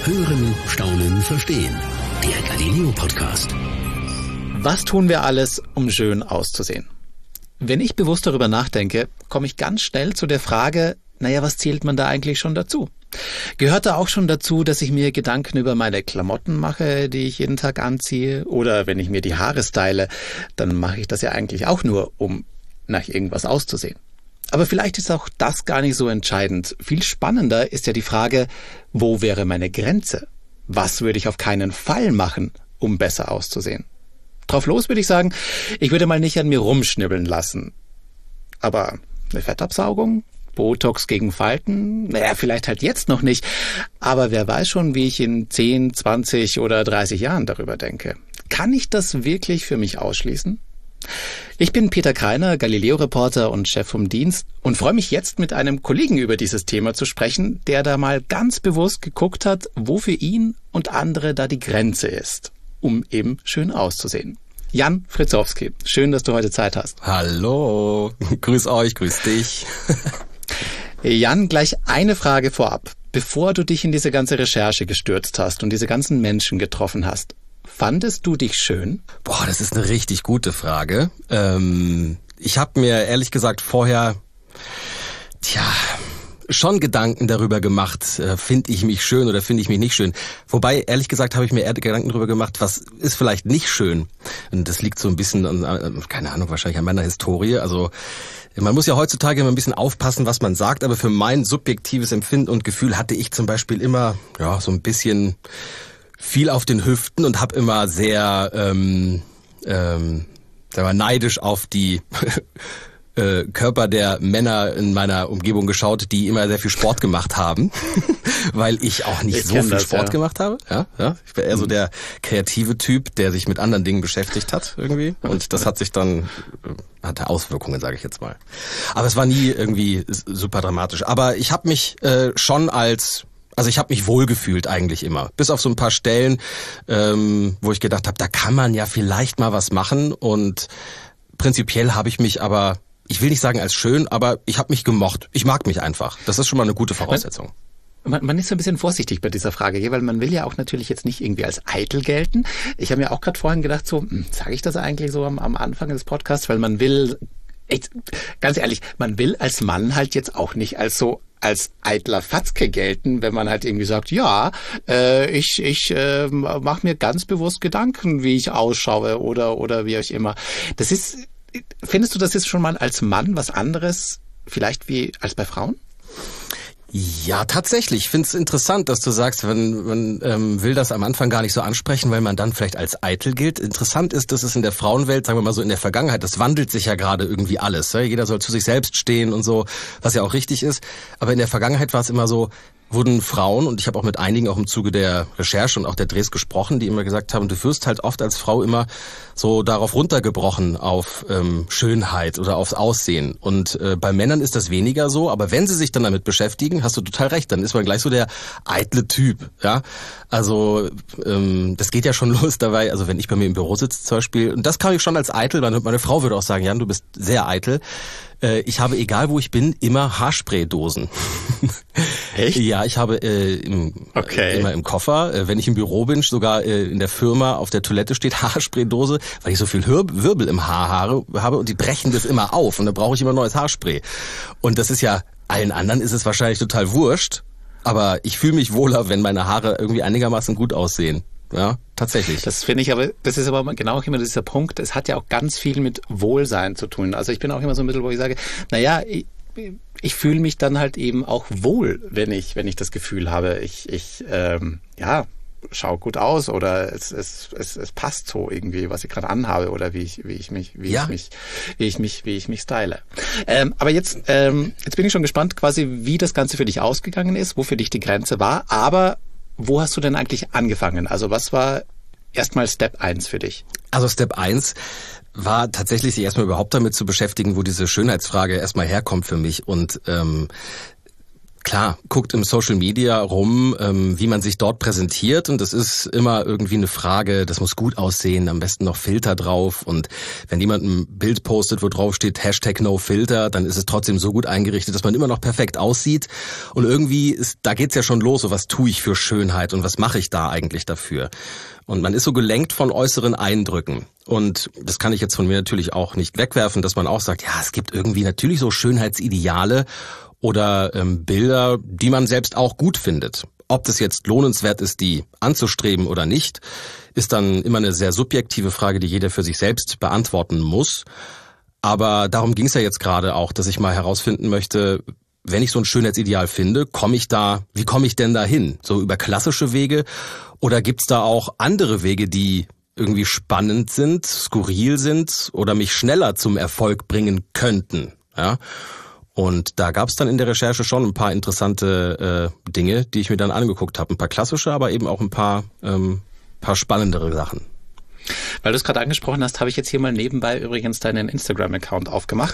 Hören, staunen, verstehen. Der Galileo Podcast. Was tun wir alles, um schön auszusehen? Wenn ich bewusst darüber nachdenke, komme ich ganz schnell zu der Frage, was zählt man da eigentlich schon dazu? Gehört da auch schon dazu, dass ich mir Gedanken über meine Klamotten mache, die ich jeden Tag anziehe? Oder wenn ich mir die Haare style, dann mache ich das ja eigentlich auch nur, um nach irgendwas auszusehen. Aber vielleicht ist auch das gar nicht so entscheidend. Viel spannender ist ja die Frage, wo wäre meine Grenze? Was würde ich auf keinen Fall machen, um besser auszusehen? Drauf los würde ich sagen, ich würde mal nicht an mir rumschnibbeln lassen. Aber eine Fettabsaugung? Botox gegen Falten? Vielleicht halt jetzt noch nicht. Aber wer weiß schon, wie ich in 10, 20 oder 30 Jahren darüber denke. Kann ich das wirklich für mich ausschließen? Ich bin Peter Kreiner, Galileo-Reporter und Chef vom Dienst und freue mich jetzt mit einem Kollegen über dieses Thema zu sprechen, der da mal ganz bewusst geguckt hat, wo für ihn und andere da die Grenze ist, um eben schön auszusehen. Jan Fritzowski, schön, dass du heute Zeit hast. Hallo, grüß euch, grüß dich. Jan, gleich eine Frage vorab. Bevor du dich in diese ganze Recherche gestürzt hast und diese ganzen Menschen getroffen hast, fandest du dich schön? Das ist eine richtig gute Frage. Ich habe mir ehrlich gesagt vorher, schon Gedanken darüber gemacht, finde ich mich schön oder finde ich mich nicht schön. Wobei, ehrlich gesagt, habe ich mir eher Gedanken darüber gemacht, was ist vielleicht nicht schön. Und das liegt so ein bisschen an, keine Ahnung, wahrscheinlich an meiner Historie. Also man muss ja heutzutage immer ein bisschen aufpassen, was man sagt, aber für mein subjektives Empfinden und Gefühl hatte ich zum Beispiel immer so ein bisschen viel auf den Hüften und habe immer sehr neidisch auf die Körper der Männer in meiner Umgebung geschaut, die immer sehr viel Sport gemacht haben, weil ich auch nicht so viel Sport gemacht habe. Ja. Ich war eher so der kreative Typ, der sich mit anderen Dingen beschäftigt hat irgendwie. Und das hatte Auswirkungen, sage ich jetzt mal. Aber es war nie irgendwie super dramatisch. Aber ich habe mich ich habe mich wohlgefühlt eigentlich immer. Bis auf so ein paar Stellen, wo ich gedacht habe, da kann man ja vielleicht mal was machen. Und prinzipiell habe ich mich aber, ich will nicht sagen als schön, aber ich habe mich gemocht. Ich mag mich einfach. Das ist schon mal eine gute Voraussetzung. Man ist so ein bisschen vorsichtig bei dieser Frage, weil man will ja auch natürlich jetzt nicht irgendwie als eitel gelten. Ich habe mir auch gerade vorhin gedacht, sage ich das eigentlich so am Anfang des Podcasts, weil man will, ganz ehrlich, man will als Mann halt jetzt auch nicht als eitler Fatzke gelten, wenn man halt irgendwie sagt, ich mache mir ganz bewusst Gedanken, wie ich ausschaue oder wie auch immer. Findest du, das ist schon mal als Mann was anderes, vielleicht wie als bei Frauen? Ja, tatsächlich. Ich finde es interessant, dass du sagst, man will das am Anfang gar nicht so ansprechen, weil man dann vielleicht als eitel gilt. Interessant ist, dass es in der Frauenwelt, sagen wir mal so in der Vergangenheit, das wandelt sich ja gerade irgendwie alles. Ja? Jeder soll zu sich selbst stehen und so, was ja auch richtig ist. Aber in der Vergangenheit war es immer so, wurden Frauen, und ich habe auch mit einigen auch im Zuge der Recherche und auch der Drehs gesprochen, die immer gesagt haben, du wirst halt oft als Frau immer so darauf runtergebrochen, auf Schönheit oder aufs Aussehen. Und bei Männern ist das weniger so, aber wenn sie sich dann damit beschäftigen, hast du total recht, dann ist man gleich so der eitle Typ. Ja, also das geht ja schon los dabei, also wenn ich bei mir im Büro sitze zum Beispiel, und das kann ich schon als eitel, meine Frau würde auch sagen, Jan, du bist sehr eitel. Ich habe, egal wo ich bin, immer Haarspraydosen. Echt? Ja, ich habe immer im Koffer, wenn ich im Büro bin, sogar in der Firma auf der Toilette steht Haarspraydose, weil ich so viel Wirbel im Haar habe und die brechen das immer auf und dann brauche ich immer neues Haarspray. Und das ist ja, allen anderen ist es wahrscheinlich total wurscht, aber ich fühle mich wohler, wenn meine Haare irgendwie einigermaßen gut aussehen. Ja, tatsächlich. Das finde ich aber, das ist aber genau auch immer dieser Punkt, es hat ja auch ganz viel mit Wohlsein zu tun. Also ich bin auch immer so ein bisschen, wo ich sage, ich fühle mich dann halt eben auch wohl, wenn ich das Gefühl habe, ich schau gut aus oder es passt so irgendwie, was ich gerade anhabe oder wie ich mich style. Aber jetzt bin ich schon gespannt, quasi, wie das Ganze für dich ausgegangen ist, wo für dich die Grenze war, aber wo hast du denn eigentlich angefangen? Also was war erstmal Step 1 für dich? Also Step 1 war tatsächlich, sich erstmal überhaupt damit zu beschäftigen, wo diese Schönheitsfrage erstmal herkommt für mich. Und klar, guckt im Social Media rum, wie man sich dort präsentiert, und das ist immer irgendwie eine Frage, das muss gut aussehen, am besten noch Filter drauf, und wenn jemand ein Bild postet, wo drauf steht #NoFilter, dann ist es trotzdem so gut eingerichtet, dass man immer noch perfekt aussieht, und irgendwie da geht's ja schon los, so was tue ich für Schönheit und was mache ich da eigentlich dafür? Und man ist so gelenkt von äußeren Eindrücken. Und das kann ich jetzt von mir natürlich auch nicht wegwerfen, dass man auch sagt, ja, es gibt irgendwie natürlich so Schönheitsideale oder Bilder, die man selbst auch gut findet. Ob das jetzt lohnenswert ist, die anzustreben oder nicht, ist dann immer eine sehr subjektive Frage, die jeder für sich selbst beantworten muss. Aber darum ging es ja jetzt gerade auch, dass ich mal herausfinden möchte, wenn ich so ein Schönheitsideal finde, wie komme ich denn da hin? So über klassische Wege? Oder gibt's da auch andere Wege, die irgendwie spannend sind, skurril sind oder mich schneller zum Erfolg bringen könnten? Ja? Und da gab's dann in der Recherche schon ein paar interessante Dinge, die ich mir dann angeguckt habe. Ein paar klassische, aber eben auch ein paar spannendere Sachen. Weil du es gerade angesprochen hast, habe ich jetzt hier mal nebenbei übrigens deinen Instagram-Account aufgemacht.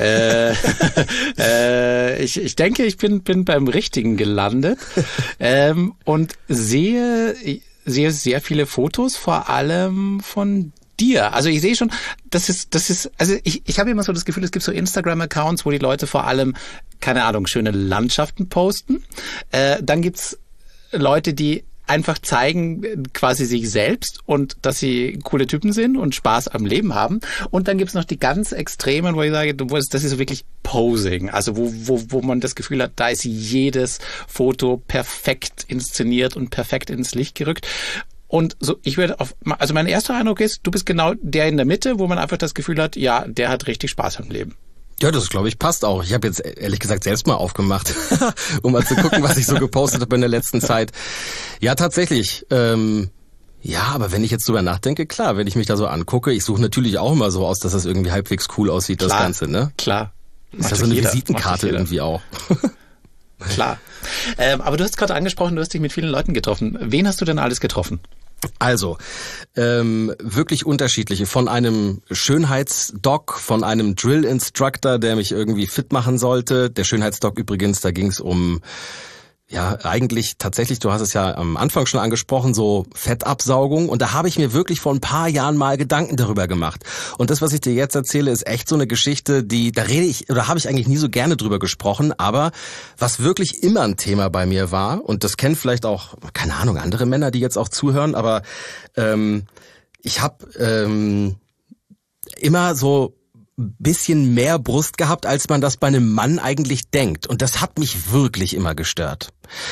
Ich denke, ich bin beim Richtigen gelandet und sehe sehr viele Fotos, vor allem von dir. Also ich sehe schon, das ist, also ich habe immer so das Gefühl, es gibt so Instagram-Accounts, wo die Leute vor allem, keine Ahnung, schöne Landschaften posten. Dann gibt's Leute, die einfach zeigen quasi sich selbst und dass sie coole Typen sind und Spaß am Leben haben. Und dann gibt's noch die ganz Extremen, wo ich sage, das ist so wirklich Posing. Also wo man das Gefühl hat, da ist jedes Foto perfekt inszeniert und perfekt ins Licht gerückt. Und so, also mein erster Eindruck ist, du bist genau der in der Mitte, wo man einfach das Gefühl hat, ja, der hat richtig Spaß am Leben. Ja, das glaube ich passt auch. Ich habe jetzt ehrlich gesagt selbst mal aufgemacht, um mal zu gucken, was ich so gepostet habe in der letzten Zeit. Ja, tatsächlich. Ja, aber wenn ich jetzt drüber nachdenke, klar, wenn ich mich da so angucke, ich suche natürlich auch immer so aus, dass das irgendwie halbwegs cool aussieht, das Ganze, ne? Klar. Ist ja so eine Visitenkarte irgendwie auch. Klar. Aber du hast gerade angesprochen, du hast dich mit vielen Leuten getroffen. Wen hast du denn alles getroffen? Also, wirklich unterschiedliche. Von einem Schönheitsdoc, von einem Drill-Instructor, der mich irgendwie fit machen sollte. Der Schönheitsdoc übrigens, da ging es um, ja, eigentlich tatsächlich, du hast es ja am Anfang schon angesprochen, so Fettabsaugung. Und da habe ich mir wirklich vor ein paar Jahren mal Gedanken darüber gemacht. Und das, was ich dir jetzt erzähle, ist echt so eine Geschichte, da habe ich eigentlich nie so gerne drüber gesprochen. Aber was wirklich immer ein Thema bei mir war, und das kennen vielleicht auch, keine Ahnung, andere Männer, die jetzt auch zuhören, aber ich habe immer so bisschen mehr Brust gehabt, als man das bei einem Mann eigentlich denkt. Und das hat mich wirklich immer gestört.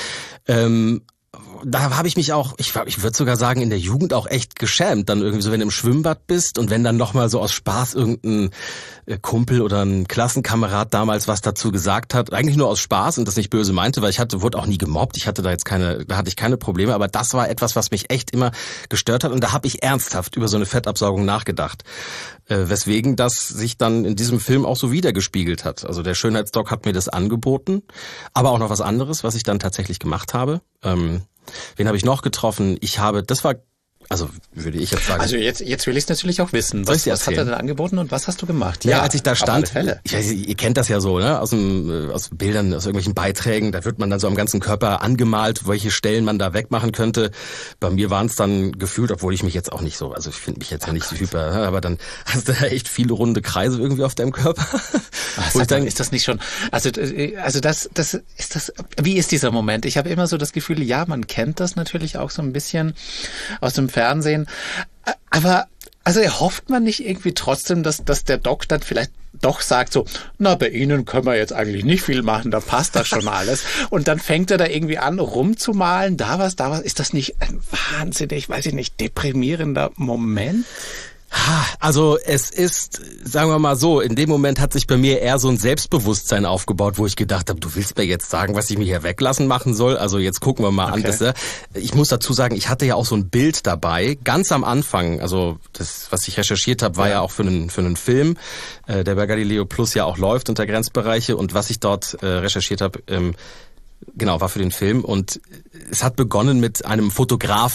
Da habe ich mich auch, ich würde sogar sagen, in der Jugend auch echt geschämt. Dann irgendwie so, wenn du im Schwimmbad bist und wenn dann nochmal so aus Spaß irgendein Kumpel oder ein Klassenkamerad damals was dazu gesagt hat, eigentlich nur aus Spaß und das nicht böse meinte, weil wurde auch nie gemobbt, da hatte ich keine Probleme, aber das war etwas, was mich echt immer gestört hat, und da habe ich ernsthaft über so eine Fettabsaugung nachgedacht. Weswegen das sich dann in diesem Film auch so wiedergespiegelt hat. Also der Schönheitsdoc hat mir das angeboten, aber auch noch was anderes, was ich dann tatsächlich gemacht habe. Wen habe ich noch getroffen? Also würde ich jetzt sagen. Also jetzt will ich es natürlich auch wissen. Was hat er denn angeboten und was hast du gemacht? Ja, als ich da stand, ihr kennt das ja so, ne? Aus Bildern, aus irgendwelchen Beiträgen, da wird man dann so am ganzen Körper angemalt, welche Stellen man da wegmachen könnte. Bei mir waren es dann gefühlt, obwohl ich mich jetzt auch nicht so, also ich finde mich jetzt ja nicht so hyper, aber dann hast du da echt viele runde Kreise irgendwie auf deinem Körper. Ist das nicht schon, also das ist das, wie ist dieser Moment? Ich habe immer so das Gefühl, ja, man kennt das natürlich auch so ein bisschen aus dem Fernsehen, aber also erhofft man nicht irgendwie trotzdem, dass der Doc dann vielleicht doch sagt so, na, bei Ihnen können wir jetzt eigentlich nicht viel machen, da passt das schon alles. Und dann fängt er da irgendwie an, rumzumalen, da was. Ist das nicht ein wahnsinnig, weiß ich nicht, deprimierender Moment? Also es ist, sagen wir mal so, in dem Moment hat sich bei mir eher so ein Selbstbewusstsein aufgebaut, wo ich gedacht habe, du willst mir jetzt sagen, was ich mir hier weglassen machen soll? Also jetzt gucken wir mal an. Ich muss dazu sagen, ich hatte ja auch so ein Bild dabei, ganz am Anfang. Also das, was ich recherchiert habe, war ja auch für einen Film, der bei Galileo Plus ja auch läuft unter Grenzbereiche. Und was ich dort recherchiert habe, genau, war für den Film. Und es hat begonnen mit einem Fotografen,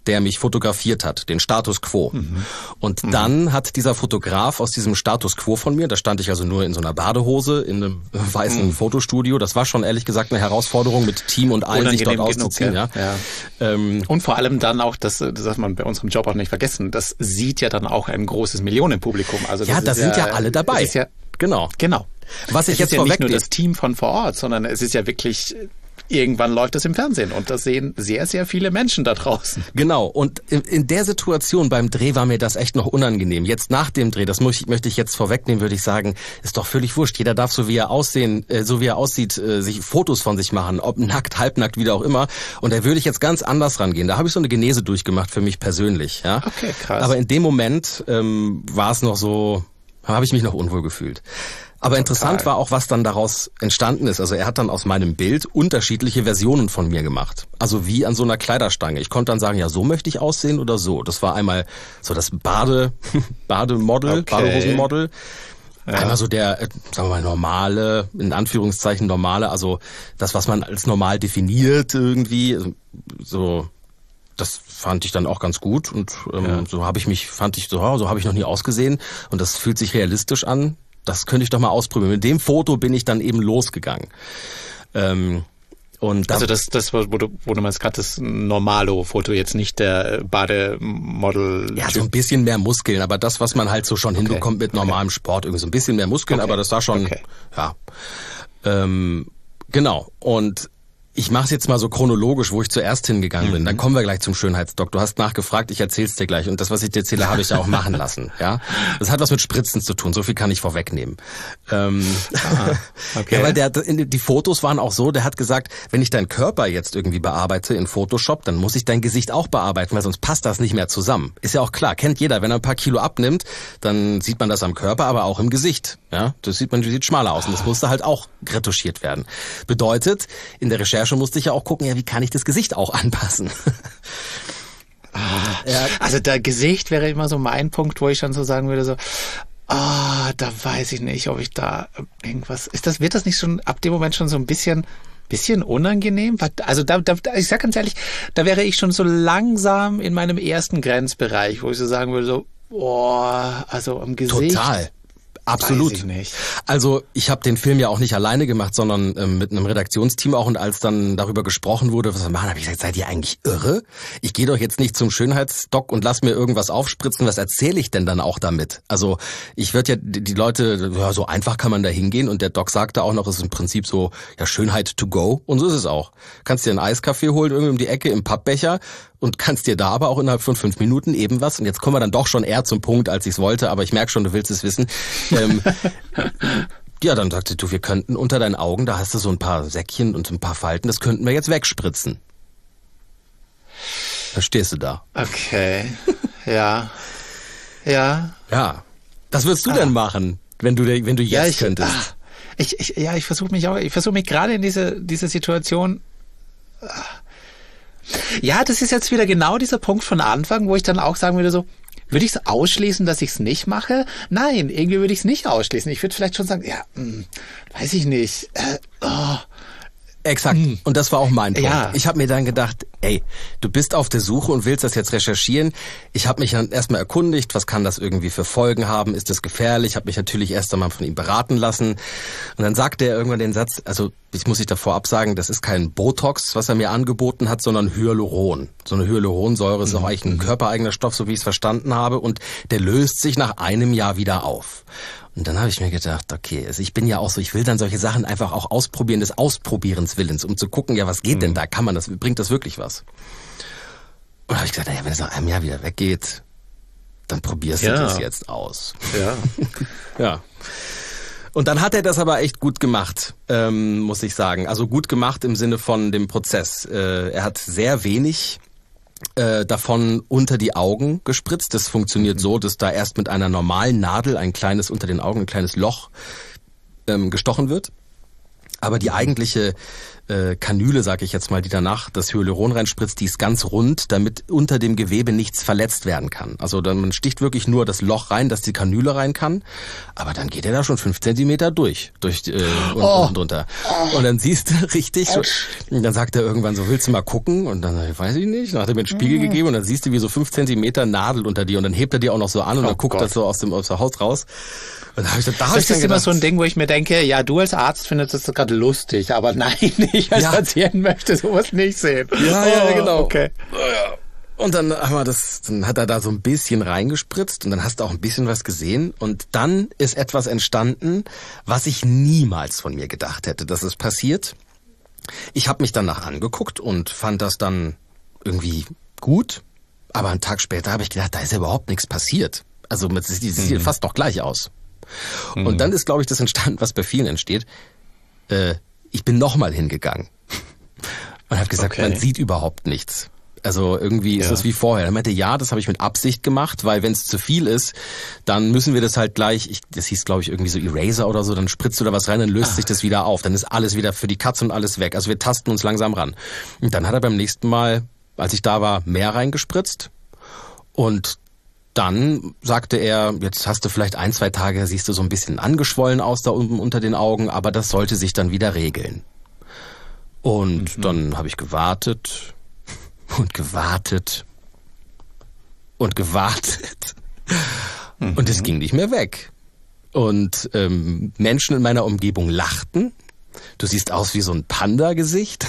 der mich fotografiert hat, den Status Quo. Und dann hat dieser Fotograf aus diesem Status Quo von mir, da stand ich also nur in so einer Badehose in einem weißen Fotostudio, das war schon ehrlich gesagt eine Herausforderung mit Team und allen, sich dort auszuziehen. Ja. Und vor allem dann auch, das darf man bei unserem Job auch nicht vergessen, das sieht ja dann auch ein großes Millionenpublikum. Also ja, da sind ja alle dabei. Ja, genau. Was ich es jetzt ist ja nicht vorwegnehme. nur das Team von vor Ort, sondern es ist ja wirklich, irgendwann läuft es im Fernsehen und das sehen sehr, sehr viele Menschen da draußen. Genau, und in der Situation beim Dreh war mir das echt noch unangenehm. Jetzt nach dem Dreh, das möchte ich jetzt vorwegnehmen, würde ich sagen, ist doch völlig wurscht. Jeder darf so wie er aussieht, sich Fotos von sich machen, ob nackt, halbnackt, wie auch immer. Und da würde ich jetzt ganz anders rangehen. Da habe ich so eine Genese durchgemacht für mich persönlich. Ja? Okay, krass. Aber in dem Moment war es noch so, habe ich mich noch unwohl gefühlt. Aber interessant war auch, was dann daraus entstanden ist. Also er hat dann aus meinem Bild unterschiedliche Versionen von mir gemacht. Also wie an so einer Kleiderstange. Ich konnte dann sagen, ja, so möchte ich aussehen oder so. Das war einmal so das Bademodel, Badehosenmodel. Ja. Einmal so der, sagen wir mal, normale, in Anführungszeichen normale, also das, was man als normal definiert irgendwie. So, das fand ich dann auch ganz gut. Und so habe ich so habe ich noch nie ausgesehen. Und das fühlt sich realistisch an. Das könnte ich doch mal ausprobieren. Mit dem Foto bin ich dann eben losgegangen. Und also das wo du meinst gerade das Normalo-Foto, jetzt nicht der Bademodel. Ja, so ein bisschen mehr Muskeln, aber das, was man halt so schon hinbekommt mit normalem Sport, irgendwie so ein bisschen mehr Muskeln, aber das war schon, ja. Genau. Und ich mache es jetzt mal so chronologisch, wo ich zuerst hingegangen bin. Dann kommen wir gleich zum Schönheitsdoc. Du hast nachgefragt, ich erzähl's dir gleich. Und das, was ich dir erzähle, habe ich ja auch machen lassen. Ja, das hat was mit Spritzen zu tun. So viel kann ich vorwegnehmen. Ja, weil die Fotos waren auch so. Der hat gesagt, wenn ich deinen Körper jetzt irgendwie bearbeite in Photoshop, dann muss ich dein Gesicht auch bearbeiten, weil sonst passt das nicht mehr zusammen. Ist ja auch klar, kennt jeder. Wenn er ein paar Kilo abnimmt, dann sieht man das am Körper, aber auch im Gesicht. Ja, das sieht schmaler aus. Und das musste halt auch retuschiert werden. Bedeutet, in der Recherche musste ich ja auch gucken, ja, wie kann ich das Gesicht auch anpassen? Also der Gesicht wäre immer so mein Punkt, wo ich dann so sagen würde, so, da weiß ich nicht, ob ich da irgendwas, wird das nicht schon ab dem Moment schon so ein bisschen unangenehm? Also ich sag ganz ehrlich, da wäre ich schon so langsam in meinem ersten Grenzbereich, wo ich so sagen würde, so, also am Gesicht. Total. Absolut. Weiß ich nicht. Also ich habe den Film ja auch nicht alleine gemacht, sondern mit einem Redaktionsteam auch. Und als dann darüber gesprochen wurde, was wir machen, habe ich gesagt, seid ihr eigentlich irre? Ich gehe doch jetzt nicht zum Schönheitsdoc und lass mir irgendwas aufspritzen. Was erzähle ich denn dann auch damit? Also ich würde ja die Leute, ja, so einfach kann man da hingehen. Und der Doc sagte auch noch, es ist im Prinzip so, ja, Schönheit to go. Und so ist es auch. Kannst dir einen Eiskaffee holen, irgendwie um die Ecke im Pappbecher. Und kannst dir da aber auch innerhalb von 5 Minuten eben was. Und jetzt kommen wir dann doch schon eher zum Punkt, als ich es wollte. Aber ich merke schon, du willst es wissen. Ja, dann sagte du, wir könnten unter deinen Augen, da hast du so ein paar Säckchen und ein paar Falten, das könnten wir jetzt wegspritzen. Da stehst du da. Okay. Ja. Ja. Ja. Was würdest du denn machen, wenn du jetzt könntest? Ich versuche mich gerade in diese Situation. Ja, das ist jetzt wieder genau dieser Punkt von Anfang, wo ich dann auch sagen würde, so, würde ich es ausschließen, dass ich es nicht mache? Nein, irgendwie würde ich es nicht ausschließen. Ich würde vielleicht schon sagen, ja, weiß ich nicht. Exakt. Und das war auch mein Punkt. Ja. Ich habe mir dann gedacht, ey, du bist auf der Suche und willst das jetzt recherchieren. Ich habe mich dann erstmal erkundigt, was kann das irgendwie für Folgen haben? Ist das gefährlich? Ich habe mich natürlich erst einmal von ihm beraten lassen. Und dann sagte er irgendwann den Satz, also ich muss dich davor absagen, das ist kein Botox, was er mir angeboten hat, sondern Hyaluron. So eine Hyaluronsäure ist auch eigentlich ein körpereigener Stoff, so wie ich es verstanden habe. Und der löst sich nach einem Jahr wieder auf. Und dann habe ich mir gedacht, okay, also ich bin ja auch so, ich will dann solche Sachen einfach auch ausprobieren, des Ausprobierens Willens, um zu gucken, ja, was geht denn da? Bringt das wirklich was? Und da habe ich gesagt, naja, wenn es nach einem Jahr wieder weggeht, dann probierst du das jetzt aus. Ja. Ja. Und dann hat er das aber echt gut gemacht, muss ich sagen. Also gut gemacht im Sinne von dem Prozess. Er hat sehr wenig davon unter die Augen gespritzt. Das funktioniert so, dass da erst mit einer normalen Nadel unter den Augen ein kleines Loch gestochen wird. Aber die eigentliche Kanüle, sag ich jetzt mal, die danach das Hyaluron reinspritzt, die ist ganz rund, damit unter dem Gewebe nichts verletzt werden kann. Also man sticht wirklich nur das Loch rein, dass die Kanüle rein kann, aber dann geht er da schon 5 Zentimeter durch unten drunter. Und dann siehst du richtig, und dann sagt er irgendwann so, willst du mal gucken? Und dann weiß ich nicht, dann hat er mir einen Spiegel gegeben und dann siehst du wie so 5 Zentimeter Nadel unter dir und dann hebt er dir auch noch so an und dann guckt das so aus der Haut raus. Und da hab ich das ist immer gedacht, so ein Ding, wo ich mir denke, ja, du als Arzt findest das gerade lustig, aber nein, ich als Patient möchte sowas nicht sehen. Ja, genau. Okay. Und dann hat er da so ein bisschen reingespritzt und dann hast du auch ein bisschen was gesehen und dann ist etwas entstanden, was ich niemals von mir gedacht hätte, dass es passiert. Ich habe mich danach angeguckt und fand das dann irgendwie gut, aber einen Tag später habe ich gedacht, da ist ja überhaupt nichts passiert. Also die sieht fast doch gleich aus. Und dann ist, glaube ich, das entstanden, was bei vielen entsteht. Ich bin nochmal hingegangen und habe gesagt, man sieht überhaupt nichts. Also irgendwie ist das wie vorher. Er meinte, ja, das habe ich mit Absicht gemacht, weil wenn es zu viel ist, dann müssen wir das halt gleich, das hieß glaube ich irgendwie so Eraser oder so, dann spritzt du da was rein, dann löst sich das wieder auf. Dann ist alles wieder für die Katze und alles weg. Also wir tasten uns langsam ran. Und dann hat er beim nächsten Mal, als ich da war, mehr reingespritzt und dann sagte er, jetzt hast du vielleicht 1-2 Tage, siehst du so ein bisschen angeschwollen aus da unten unter den Augen, aber das sollte sich dann wieder regeln. Und dann habe ich gewartet und gewartet und gewartet und es ging nicht mehr weg. Und Menschen in meiner Umgebung lachten. Du siehst aus wie so ein Panda-Gesicht.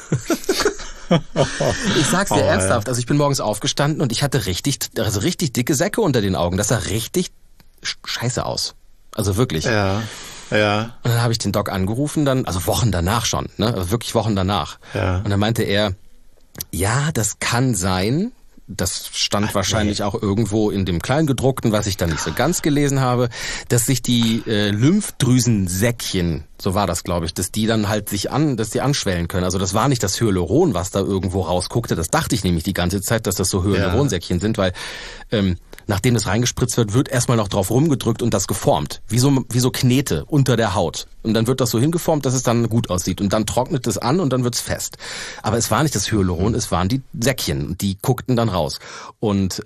Ich sag's dir ernsthaft, also ich bin morgens aufgestanden und ich hatte richtig dicke Säcke unter den Augen. Das sah richtig scheiße aus. Also wirklich. Ja. Und dann habe ich den Doc angerufen, also Wochen danach schon, ne? Also wirklich Wochen danach. Ja. Und dann meinte er, ja, das kann sein. Das stand wahrscheinlich auch irgendwo in dem Kleingedruckten, was ich dann nicht so ganz gelesen habe, dass sich die Lymphdrüsensäckchen, so war das, glaube ich, dass die dann halt dass die anschwellen können. Also das war nicht das Hyaluron, was da irgendwo rausguckte. Das dachte ich nämlich die ganze Zeit, dass das so Hyaluronsäckchen sind, weil nachdem das reingespritzt wird erstmal noch drauf rumgedrückt und das geformt. Wie so Knete unter der Haut. Und dann wird das so hingeformt, dass es dann gut aussieht. Und dann trocknet es an und dann wird's fest. Aber es war nicht das Hyaluron, es waren die Säckchen. Die guckten dann raus. Und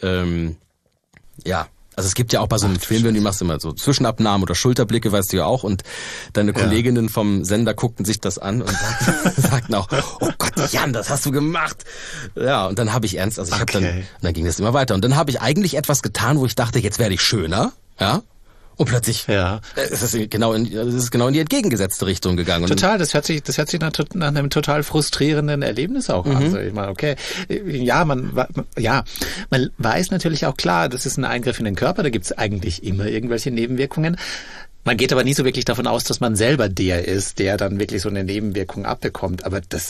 also es gibt ja auch bei so einem Film, wenn du machst immer so Zwischenabnahmen oder Schulterblicke, weißt du ja auch. Und deine Kolleginnen vom Sender guckten sich das an und sagten auch, oh Gott, Jan, das hast du gemacht. Ja, und dann habe ich und dann ging das immer weiter. Und dann habe ich eigentlich etwas getan, wo ich dachte, jetzt werde ich schöner, ja. Und plötzlich ist es genau in die entgegengesetzte Richtung gegangen. Total, das hört sich nach einem total frustrierenden Erlebnis auch an. Also ich meine, man weiß natürlich auch klar, das ist ein Eingriff in den Körper, da gibt's eigentlich immer irgendwelche Nebenwirkungen. Man geht aber nie so wirklich davon aus, dass man selber der ist, der dann wirklich so eine Nebenwirkung abbekommt. Aber das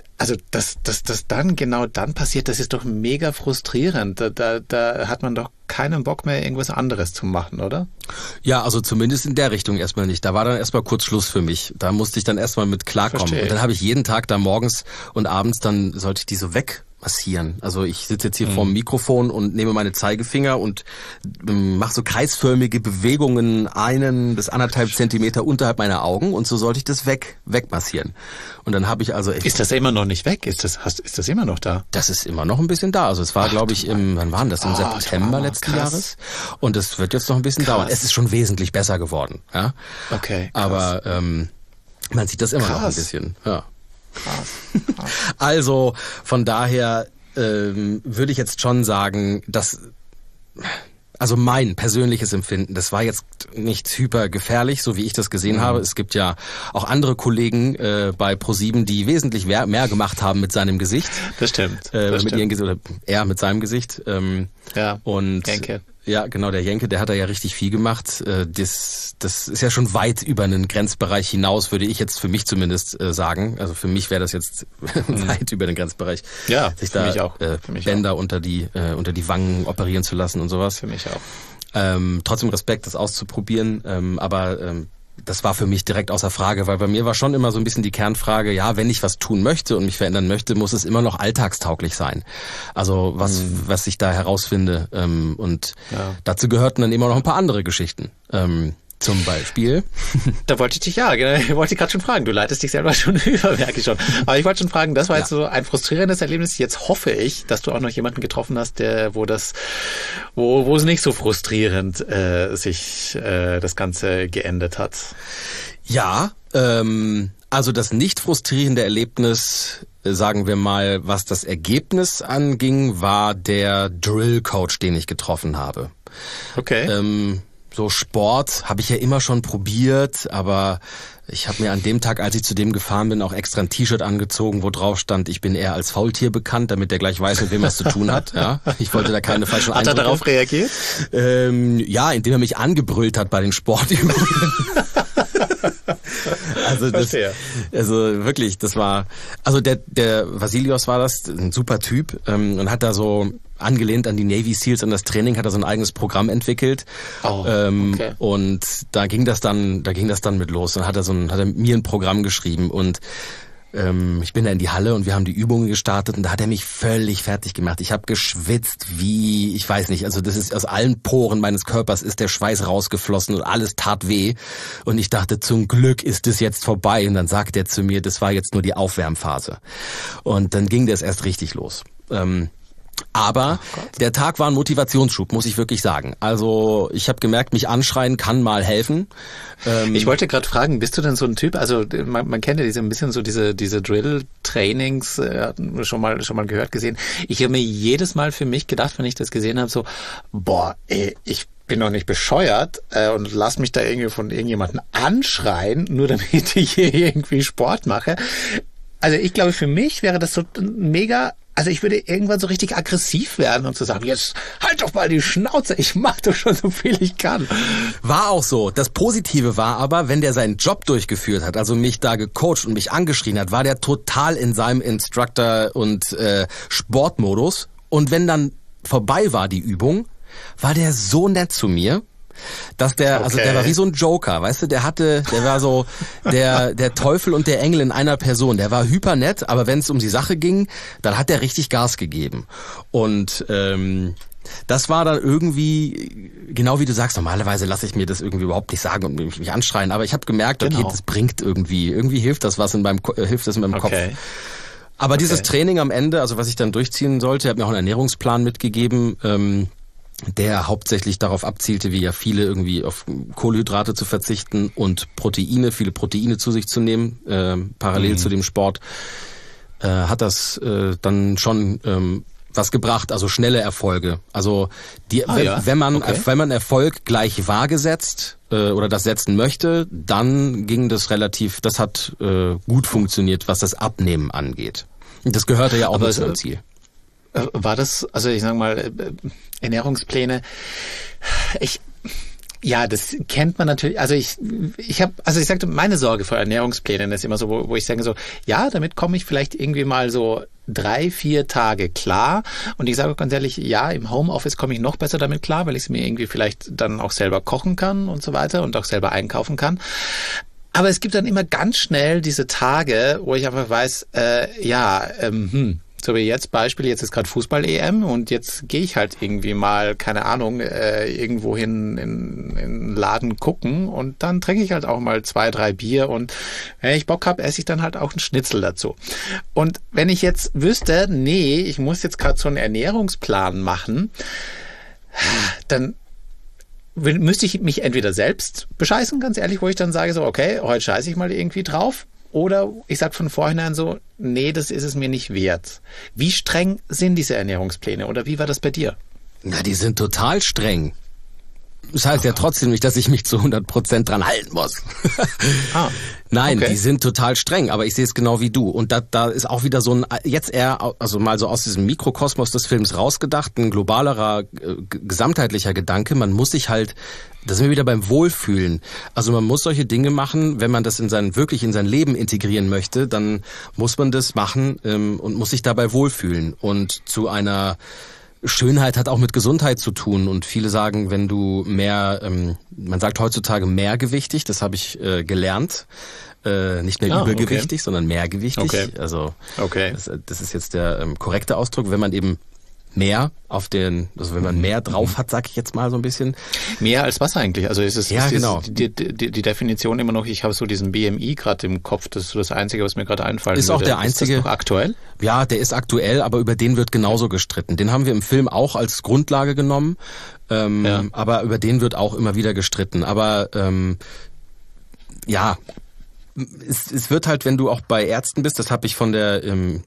dann genau dann passiert, das ist doch mega frustrierend. Da hat man doch keinen Bock mehr, irgendwas anderes zu machen, oder? Ja, also zumindest in der Richtung erstmal nicht. Da war dann erstmal kurz Schluss für mich. Da musste ich dann erstmal mit klarkommen. Verstehe. Und dann habe ich jeden Tag da morgens und abends, dann sollte ich die so wegmassieren. Also ich sitze jetzt hier vorm Mikrofon und nehme meine Zeigefinger und mache so kreisförmige Bewegungen 1 bis 1,5 Zentimeter unterhalb meiner Augen und so sollte ich das wegmassieren. Und dann habe ich also echt... Ist das immer noch nicht weg? Ist das immer noch da? Das ist immer noch ein bisschen da. Also es war, glaube ich, wann war das? Im September letzten Jahres. Und es wird jetzt noch ein bisschen dauern. Es ist schon wesentlich besser geworden. Ja? Okay. Krass. Aber man sieht das immer noch ein bisschen. Ja. Krass. Also von daher würde ich jetzt schon sagen, dass also mein persönliches Empfinden, das war jetzt nicht hyper gefährlich, so wie ich das gesehen habe. Es gibt ja auch andere Kollegen bei ProSieben, die wesentlich mehr gemacht haben mit seinem Gesicht. Das stimmt. Ihrem Gesicht, oder er mit seinem Gesicht. Und Jenke. Ja, genau, der Jenke, der hat da ja richtig viel gemacht. Das ist ja schon weit über einen Grenzbereich hinaus, würde ich jetzt für mich zumindest sagen. Also für mich wäre das jetzt weit über den Grenzbereich. Ja, sich da mich auch. Bänder unter die Wangen operieren zu lassen und sowas. Für mich auch. Trotzdem Respekt, das auszuprobieren. Aber das war für mich direkt außer Frage, weil bei mir war schon immer so ein bisschen die Kernfrage, ja, wenn ich was tun möchte und mich verändern möchte, muss es immer noch alltagstauglich sein. Also was ich da herausfinde. Und dazu gehörten dann immer noch ein paar andere Geschichten. Zum Beispiel? Da wollte ich dich, ich wollte gerade schon fragen. Du leitest dich selber schon über, merke ich schon. Aber ich wollte schon fragen, das war jetzt so ein frustrierendes Erlebnis. Jetzt hoffe ich, dass du auch noch jemanden getroffen hast, wo es nicht so frustrierend sich das Ganze geendet hat. Ja, also das nicht frustrierende Erlebnis, sagen wir mal, was das Ergebnis anging, war der Drill-Coach, den ich getroffen habe. Okay. So Sport habe ich ja immer schon probiert, aber ich habe mir an dem Tag, als ich zu dem gefahren bin, auch extra ein T-Shirt angezogen, wo drauf stand, ich bin eher als Faultier bekannt, damit der gleich weiß, mit wem er es zu tun hat. Ja, ich wollte da keine falschen Eindrücke. Hat er darauf reagiert? Ja, indem er mich angebrüllt hat bei den Sportübungen. Also wirklich, das war, also der Vasilios war das, ein super Typ, und hat da so angelehnt an die Navy Seals und das Training hat er so ein eigenes Programm entwickelt. Okay. Und da ging das dann mit los. Dann hat er mir ein Programm geschrieben und ich bin da in die Halle und wir haben die Übungen gestartet und da hat er mich völlig fertig gemacht. Ich habe geschwitzt wie, ich weiß nicht, also das ist aus allen Poren meines Körpers ist der Schweiß rausgeflossen und alles tat weh. Und ich dachte, zum Glück ist es jetzt vorbei. Und dann sagt er zu mir, das war jetzt nur die Aufwärmphase. Und dann ging das erst richtig los. Aber der Tag war ein Motivationsschub, muss ich wirklich sagen. Also ich habe gemerkt, mich anschreien kann mal helfen. Ich wollte gerade fragen, bist du denn so ein Typ, also man kennt ja ein bisschen so diese Drill-Trainings, schon mal gehört, gesehen. Ich habe mir jedes Mal für mich gedacht, wenn ich das gesehen habe, so, ich bin doch nicht bescheuert und lass mich da irgendwie von irgendjemandem anschreien, nur damit ich hier irgendwie Sport mache. Also ich glaube, für mich wäre das so mega. Also ich würde irgendwann so richtig aggressiv werden und zu sagen, jetzt halt doch mal die Schnauze, ich mach doch schon so viel ich kann. War auch so. Das Positive war aber, wenn der seinen Job durchgeführt hat, also mich da gecoacht und mich angeschrien hat, war der total in seinem Instructor- und Sportmodus. Und wenn dann vorbei war die Übung, war der so nett zu mir, dass also der war wie so ein Joker, weißt du, der war so der Teufel und der Engel in einer Person. Der war hyper nett, aber wenn es um die Sache ging, dann hat der richtig Gas gegeben. Und das war dann irgendwie, genau wie du sagst, normalerweise lasse ich mir das irgendwie überhaupt nicht sagen und mich anschreien, aber ich habe gemerkt, okay, das bringt irgendwie hilft das was in meinem Kopf. Aber dieses Training am Ende, also was ich dann durchziehen sollte, hat mir auch einen Ernährungsplan mitgegeben, der hauptsächlich darauf abzielte, wie ja viele irgendwie auf Kohlenhydrate zu verzichten und viele Proteine zu sich zu nehmen, parallel zu dem Sport, hat das dann schon was gebracht, also schnelle Erfolge. Also wenn man Erfolg gleich vage setzt oder das setzen möchte, dann ging das das hat gut funktioniert, was das Abnehmen angeht. Das gehörte ja auch zu einem Ziel. War das, also ich sag mal, Ernährungspläne, das kennt man natürlich, also ich sagte, meine Sorge vor Ernährungsplänen ist immer so, wo ich sage so, ja, damit komme ich vielleicht irgendwie mal so 3-4 Tage klar. Und ich sage auch ganz ehrlich, ja, im Homeoffice komme ich noch besser damit klar, weil ich es mir irgendwie vielleicht dann auch selber kochen kann und so weiter und auch selber einkaufen kann. Aber es gibt dann immer ganz schnell diese Tage, wo ich einfach weiß, so wie jetzt Beispiel, jetzt ist gerade Fußball-EM und jetzt gehe ich halt irgendwie mal, keine Ahnung, irgendwo hin in einen Laden gucken und dann trinke ich halt auch mal 2-3 Bier und wenn ich Bock habe, esse ich dann halt auch einen Schnitzel dazu. Und wenn ich jetzt wüsste, nee, ich muss jetzt gerade so einen Ernährungsplan machen, dann müsste ich mich entweder selbst bescheißen, ganz ehrlich, wo ich dann sage so, okay, heute scheiße ich mal irgendwie drauf. Oder ich sage von vornherein so, nee, das ist es mir nicht wert. Wie streng sind diese Ernährungspläne oder wie war das bei dir? Na, die sind total streng. Das heißt ja trotzdem nicht, dass ich mich zu 100% dran halten muss. Nein, die sind total streng, aber ich sehe es genau wie du. Und da ist auch wieder so ein, jetzt eher, also mal so aus diesem Mikrokosmos des Films rausgedacht, ein globalerer, gesamtheitlicher Gedanke. Man muss sich halt, da sind wir wieder beim Wohlfühlen. Also man muss solche Dinge machen, wenn man das wirklich in sein Leben integrieren möchte, dann muss man das machen und muss sich dabei wohlfühlen. Und zu einer Schönheit hat auch mit Gesundheit zu tun und viele sagen, wenn du mehr, man sagt heutzutage mehrgewichtig, das habe ich gelernt, nicht mehr übergewichtig, sondern mehrgewichtig. Also das ist jetzt der korrekte Ausdruck, wenn man eben mehr also wenn man mehr drauf hat, sag ich jetzt mal so ein bisschen. Mehr als was eigentlich? Also ist genau. die Definition immer noch, ich habe so diesen BMI gerade im Kopf, das ist so das Einzige, was mir gerade einfallen würde. Ist auch der einzige. Ist das noch aktuell? Ja, der ist aktuell, aber über den wird genauso gestritten. Den haben wir im Film auch als Grundlage genommen, aber über den wird auch immer wieder gestritten. Aber es wird halt, wenn du auch bei Ärzten bist, das habe ich von der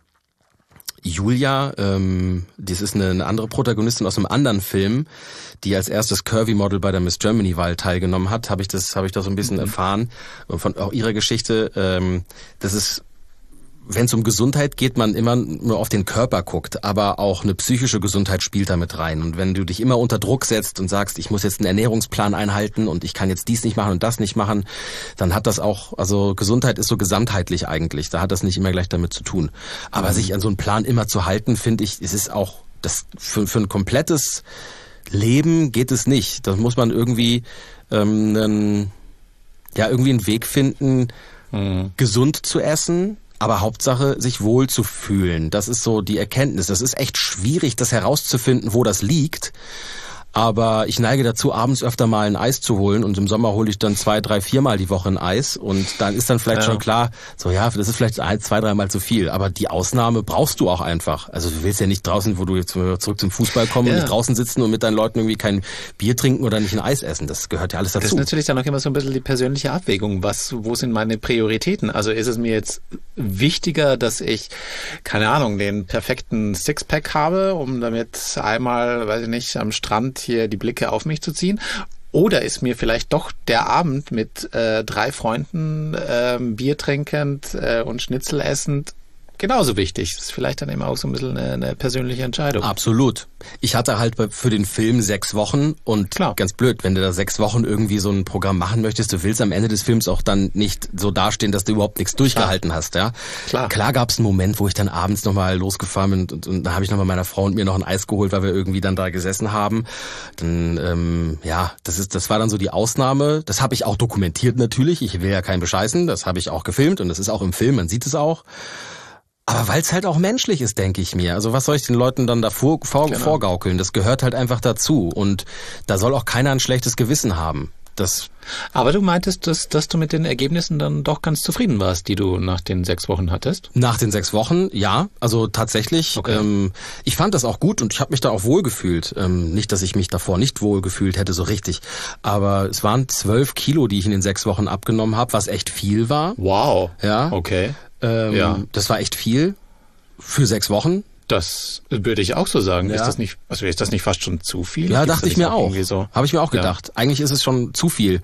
Julia, das ist eine andere Protagonistin aus einem anderen Film, die als erstes Curvy-Model bei der Miss Germany-Wahl teilgenommen hat, habe ich das so ein bisschen erfahren von auch ihrer Geschichte. Das ist, wenn es um Gesundheit geht, man immer nur auf den Körper guckt, aber auch eine psychische Gesundheit spielt da mit rein. Und wenn du dich immer unter Druck setzt und sagst, ich muss jetzt einen Ernährungsplan einhalten und ich kann jetzt dies nicht machen und das nicht machen, dann hat das auch, also Gesundheit ist so gesamtheitlich eigentlich, da hat das nicht immer gleich damit zu tun. Aber sich an so einen Plan immer zu halten, finde ich, es ist auch, das für ein komplettes Leben geht es nicht. Da muss man irgendwie irgendwie einen Weg finden, gesund zu essen, aber Hauptsache, sich wohl zu fühlen. Das ist so die Erkenntnis. Das ist echt schwierig, das herauszufinden, wo das liegt. Aber ich neige dazu, abends öfter mal ein Eis zu holen und im Sommer hole ich dann 2, 3, 4 Mal die Woche ein Eis und dann ist dann vielleicht schon klar, so das ist vielleicht 1, 2, 3 Mal zu viel, aber die Ausnahme brauchst du auch einfach. Also du willst ja nicht draußen, wo du jetzt zurück zum Fußball kommen und nicht draußen sitzen und mit deinen Leuten irgendwie kein Bier trinken oder nicht ein Eis essen. Das gehört ja alles dazu. Das ist natürlich dann auch immer so ein bisschen die persönliche Abwägung. Wo sind meine Prioritäten? Also ist es mir jetzt wichtiger, dass ich, keine Ahnung, den perfekten Sixpack habe, um damit einmal, weiß ich nicht, am Strand hier die Blicke auf mich zu ziehen? Oder ist mir vielleicht doch der Abend mit 3 Freunden Bier trinkend und Schnitzel essend genauso wichtig? Das ist vielleicht dann immer auch so ein bisschen eine persönliche Entscheidung. Absolut. Ich hatte halt für den Film 6 Wochen und ganz blöd, wenn du da 6 Wochen irgendwie so ein Programm machen möchtest, du willst am Ende des Films auch dann nicht so dastehen, dass du überhaupt nichts durchgehalten hast. Ja? Klar gab es einen Moment, wo ich dann abends nochmal losgefahren bin und da habe ich nochmal meiner Frau und mir noch ein Eis geholt, weil wir irgendwie dann da gesessen haben. Dann, das war dann so die Ausnahme. Das habe ich auch dokumentiert natürlich. Ich will ja keinen bescheißen. Das habe ich auch gefilmt und das ist auch im Film, man sieht es auch. Aber weil es halt auch menschlich ist, denke ich mir. Also was soll ich den Leuten dann da vorgaukeln? Das gehört halt einfach dazu. Und da soll auch keiner ein schlechtes Gewissen haben. Aber du meintest, dass du mit den Ergebnissen dann doch ganz zufrieden warst, die du nach den 6 Wochen hattest? Nach den 6 Wochen, ja. Also tatsächlich. Okay. Ich fand das auch gut und ich habe mich da auch wohl gefühlt. Nicht, dass ich mich davor nicht wohl gefühlt hätte, so richtig. Aber es waren 12 Kilo, die ich in den 6 Wochen abgenommen habe, was echt viel war. Wow. Ja. Okay. Das war echt viel für 6 Wochen. Das würde ich auch so sagen. Ja. Ist das nicht fast schon zu viel? Ja, dachte ich mir auch. So? Habe ich mir auch gedacht. Ja. Eigentlich ist es schon zu viel.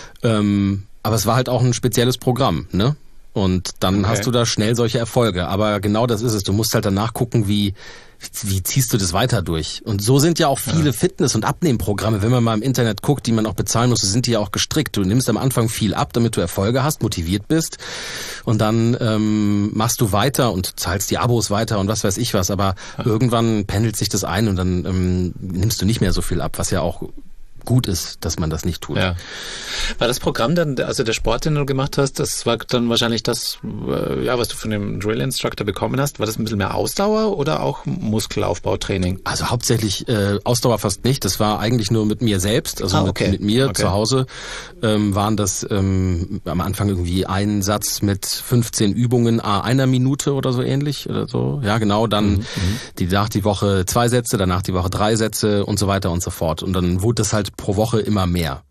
Aber es war halt auch ein spezielles Programm, ne? Und dann hast du da schnell solche Erfolge. Aber genau das ist es. Du musst halt danach gucken, wie ziehst du das weiter durch? Und so sind ja auch viele Fitness- und Abnehmprogramme, wenn man mal im Internet guckt, die man auch bezahlen muss, sind die ja auch gestrickt. Du nimmst am Anfang viel ab, damit du Erfolge hast, motiviert bist und dann machst du weiter und zahlst die Abos weiter und was weiß ich was. Aber irgendwann pendelt sich das ein und dann nimmst du nicht mehr so viel ab, was ja auch gut ist, dass man das nicht tut. Ja. War das Programm dann, also der Sport, den du gemacht hast, das war dann wahrscheinlich das, was du von dem Drill Instructor bekommen hast, war das ein bisschen mehr Ausdauer oder auch Muskelaufbautraining? Also hauptsächlich Ausdauer fast nicht, das war eigentlich nur mit mir selbst, also mit mir zu Hause waren das am Anfang irgendwie ein Satz mit 15 Übungen einer Minute oder so ähnlich oder so. Ja, genau, dann nach die Woche 2 Sätze, danach die Woche 3 Sätze und so weiter und so fort. Und dann wurde das halt pro Woche immer mehr.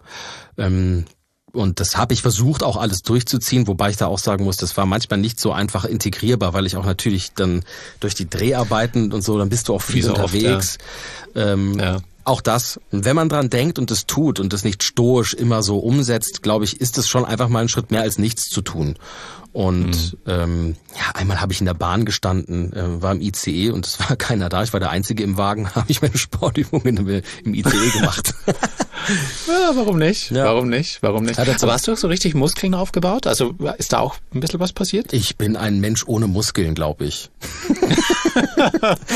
Und das habe ich versucht, auch alles durchzuziehen, wobei ich da auch sagen muss, das war manchmal nicht so einfach integrierbar, weil ich auch natürlich dann durch die Dreharbeiten und so, dann bist du auch viel unterwegs. Oft, Auch das, wenn man dran denkt und es tut und es nicht stoisch immer so umsetzt, glaube ich, ist es schon einfach mal ein Schritt mehr als nichts zu tun. Und einmal habe ich in der Bahn gestanden, war im ICE und es war keiner da. Ich war der Einzige im Wagen, habe ich meine Sportübungen im ICE gemacht. Ja, warum nicht? Ja. Warum nicht? Aber hast du auch so richtig Muskeln aufgebaut? Also ist da auch ein bisschen was passiert? Ich bin ein Mensch ohne Muskeln, glaube ich.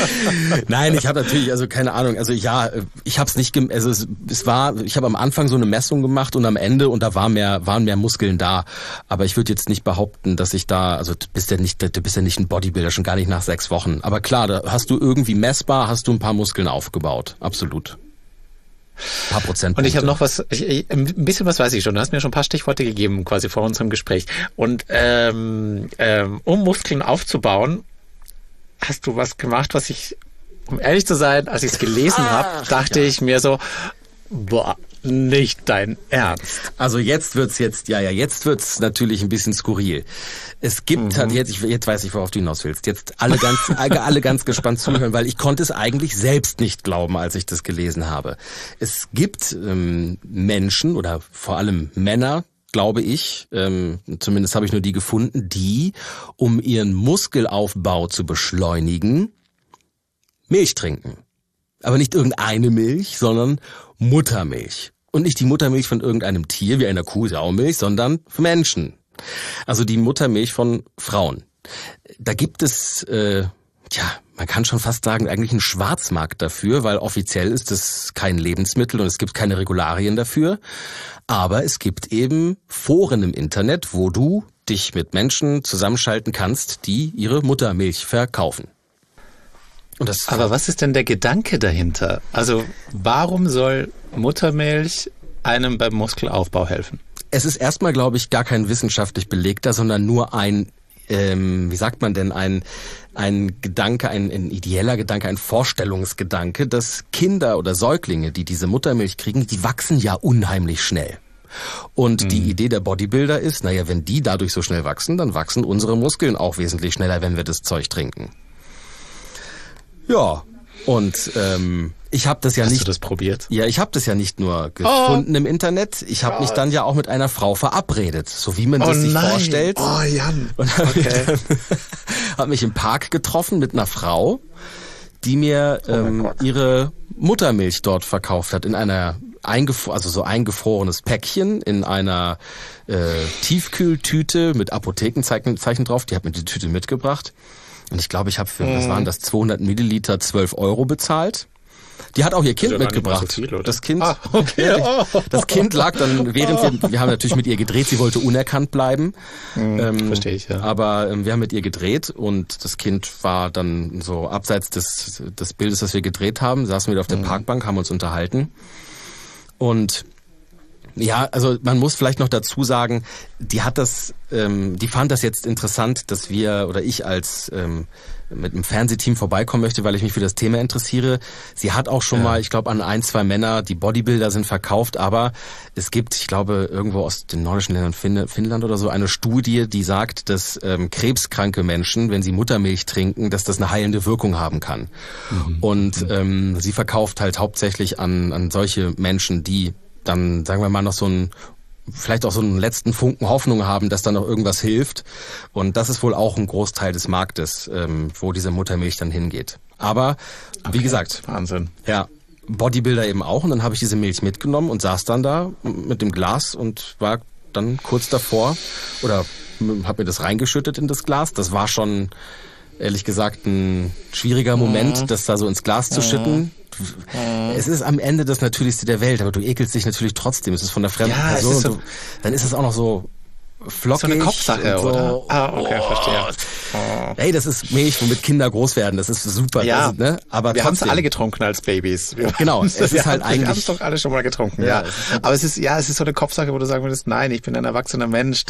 Nein, ich habe natürlich, also keine Ahnung, also ja, ich habe es nicht, ich habe am Anfang so eine Messung gemacht und am Ende und da waren mehr Muskeln da, aber ich würde jetzt nicht behaupten, dass ich da, also du bist ja nicht ein Bodybuilder, schon gar nicht nach 6 Wochen, aber klar, da hast du irgendwie messbar, hast du ein paar Muskeln aufgebaut, absolut. Ein paar Prozentpunkte. Und ich habe noch was, ein bisschen was weiß ich schon. Du hast mir schon ein paar Stichworte gegeben, quasi vor unserem Gespräch. Und um Muskeln aufzubauen, hast du was gemacht, was ich, um ehrlich zu sein, als ich es gelesen habe, dachte ich mir so, boah, nicht dein Ernst. Also jetzt wird's natürlich ein bisschen skurril. Es gibt halt jetzt weiß ich, worauf du hinaus willst. Jetzt alle ganz gespannt zuhören, weil ich konnte es eigentlich selbst nicht glauben, als ich das gelesen habe. Es gibt Menschen oder vor allem Männer, glaube ich, zumindest habe ich nur die gefunden, die, um ihren Muskelaufbau zu beschleunigen, Milch trinken. Aber nicht irgendeine Milch, sondern Muttermilch. Und nicht die Muttermilch von irgendeinem Tier, wie einer Kuh, Saumilch, sondern von Menschen. Also die Muttermilch von Frauen. Da gibt es, man kann schon fast sagen, eigentlich einen Schwarzmarkt dafür, weil offiziell ist es kein Lebensmittel und es gibt keine Regularien dafür. Aber es gibt eben Foren im Internet, wo du dich mit Menschen zusammenschalten kannst, die ihre Muttermilch verkaufen. Aber was ist denn der Gedanke dahinter? Also warum soll Muttermilch einem beim Muskelaufbau helfen? Es ist erstmal, glaube ich, gar kein wissenschaftlich belegter, sondern nur ein Gedanke, ein ideeller Gedanke, ein Vorstellungsgedanke, dass Kinder oder Säuglinge, die diese Muttermilch kriegen, die wachsen ja unheimlich schnell. Und die Idee der Bodybuilder ist, wenn die dadurch so schnell wachsen, dann wachsen unsere Muskeln auch wesentlich schneller, wenn wir das Zeug trinken. Ja, und ich habe das ja nicht... Hast du das probiert? Ja, ich habe das ja nicht nur gefunden im Internet, ich habe mich dann ja auch mit einer Frau verabredet, so wie man das sich vorstellt. Oh, Jan. Und habe mich im Park getroffen mit einer Frau, die mir ihre Muttermilch dort verkauft hat, in einer so eingefrorenes Päckchen, in einer Tiefkühltüte mit Apothekenzeichen drauf, die hat mir die Tüte mitgebracht. Und ich glaube, ich habe für, was waren das, 200 Milliliter 12 € bezahlt. Die hat auch ihr Kind mitgebracht. So viel, oder? Das Kind, das Kind lag dann, während wir haben natürlich mit ihr gedreht, sie wollte unerkannt bleiben. Verstehe ich, ja. Aber wir haben mit ihr gedreht und das Kind war dann so abseits des Bildes, das wir gedreht haben, saßen wir auf der Parkbank, haben uns unterhalten. Und ja, also man muss vielleicht noch dazu sagen, die fand das jetzt interessant, dass ich als mit einem Fernsehteam vorbeikommen möchte, weil ich mich für das Thema interessiere. Sie hat auch schon mal, ich glaube, an 1, 2 Männer, die Bodybuilder sind, verkauft, aber es gibt, ich glaube, irgendwo aus den nordischen Ländern, Finnland oder so, eine Studie, die sagt, dass krebskranke Menschen, wenn sie Muttermilch trinken, dass das eine heilende Wirkung haben kann. Und sie verkauft halt hauptsächlich an solche Menschen, die dann, sagen wir mal, noch vielleicht auch so einen letzten Funken Hoffnung haben, dass da noch irgendwas hilft. Und das ist wohl auch ein Großteil des Marktes, wo diese Muttermilch dann hingeht. Aber, wie gesagt, Wahnsinn. Ja, Bodybuilder eben auch. Und dann habe ich diese Milch mitgenommen und saß dann da mit dem Glas und war dann kurz davor oder habe mir das reingeschüttet in das Glas. Das war schon, ehrlich gesagt, ein schwieriger Moment, das da so ins Glas zu schütten. Es ist am Ende das Natürlichste der Welt, aber du ekelst dich natürlich trotzdem. Es ist von der fremden Person. Es ist und dann ist es auch noch so flockig. So eine Kopfsache, so, oder? Okay, verstehe. Ey, das ist Milch, womit Kinder groß werden. Das ist super. Ja, das, ne? Aber wir haben es trotzdem. alle getrunken als Babys. Genau, es ist halt eigentlich... Wir haben es doch alle schon mal getrunken, ja. Aber es ist so eine Kopfsache, wo du sagen würdest, nein, ich bin ein erwachsener Mensch,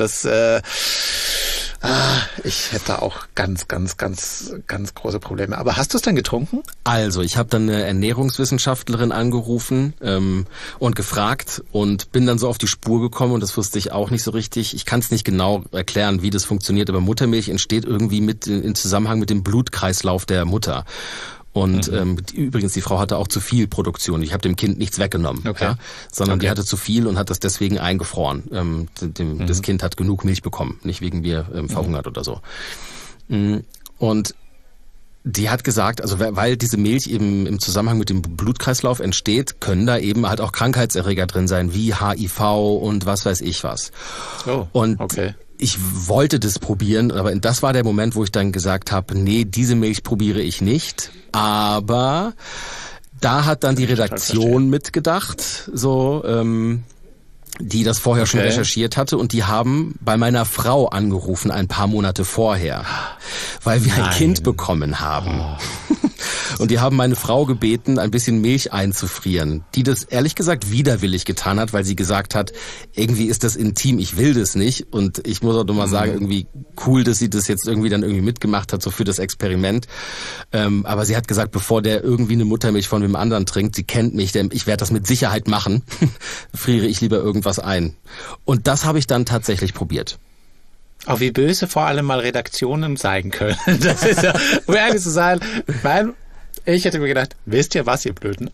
ich hätte auch ganz große Probleme. Aber hast du es dann getrunken? Also, ich habe dann eine Ernährungswissenschaftlerin angerufen und gefragt und bin dann so auf die Spur gekommen und das wusste ich auch nicht so richtig. Ich kann es nicht genau erklären, wie das funktioniert, aber Muttermilch entsteht irgendwie in Zusammenhang mit dem Blutkreislauf der Mutter. Und übrigens, die Frau hatte auch zu viel Produktion. Ich habe dem Kind nichts weggenommen, sondern die hatte zu viel und hat das deswegen eingefroren. Das Kind hat genug Milch bekommen, nicht wegen mir verhungert oder so. Und die hat gesagt, also weil diese Milch eben im Zusammenhang mit dem Blutkreislauf entsteht, können da eben halt auch Krankheitserreger drin sein, wie HIV und was weiß ich was. Oh, und okay. ich wollte das probieren, aber das war der Moment, wo ich dann gesagt habe, nee, diese Milch probiere ich nicht. Aber da hat dann die Redaktion mitgedacht, so, die das vorher schon recherchiert hatte, und die haben bei meiner Frau angerufen ein paar Monate vorher, weil wir ein Kind bekommen haben. Und die haben meine Frau gebeten, ein bisschen Milch einzufrieren, die das ehrlich gesagt widerwillig getan hat, weil sie gesagt hat, irgendwie ist das intim, ich will das nicht. Und ich muss auch nur mal sagen, irgendwie cool, dass sie das jetzt irgendwie mitgemacht hat, so für das Experiment. Aber sie hat gesagt, bevor der irgendwie eine Muttermilch von wem anderen trinkt, sie kennt mich, denn ich werde das mit Sicherheit machen, friere ich lieber irgendwas ein. Und das habe ich dann tatsächlich probiert. Auch wie böse vor allem mal Redaktionen sein können. Das ist ja, um ehrlich zu sein, ich hätte mir gedacht, wisst ihr was, ihr Blöden?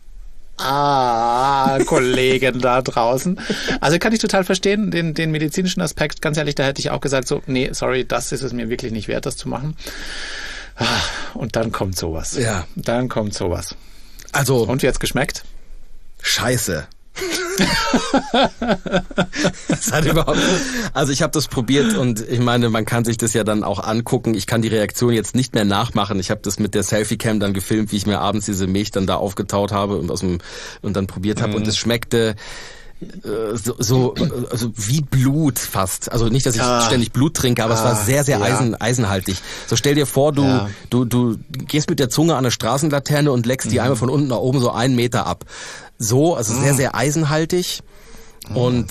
Kollegen da draußen. Also kann ich total verstehen, den medizinischen Aspekt. Ganz ehrlich, da hätte ich auch gesagt, so, nee, sorry, das ist es mir wirklich nicht wert, das zu machen. Und dann kommt sowas. Ja. Dann kommt sowas. Also. Und wie hat's geschmeckt? Scheiße. Das hat überhaupt. Also ich habe das probiert und ich meine, man kann sich das ja dann auch angucken. Ich kann die Reaktion jetzt nicht mehr nachmachen. Ich habe das mit der Selfie-Cam dann gefilmt, wie ich mir abends diese Milch dann da aufgetaut habe und dann probiert habe. Und es schmeckte so wie Blut fast. Also nicht, dass ich ständig Blut trinke, aber es war sehr, sehr eisenhaltig. So stell dir vor, du gehst mit der Zunge an eine Straßenlaterne und leckst die einmal von unten nach oben so 1 Meter ab. So, also sehr, sehr eisenhaltig. Und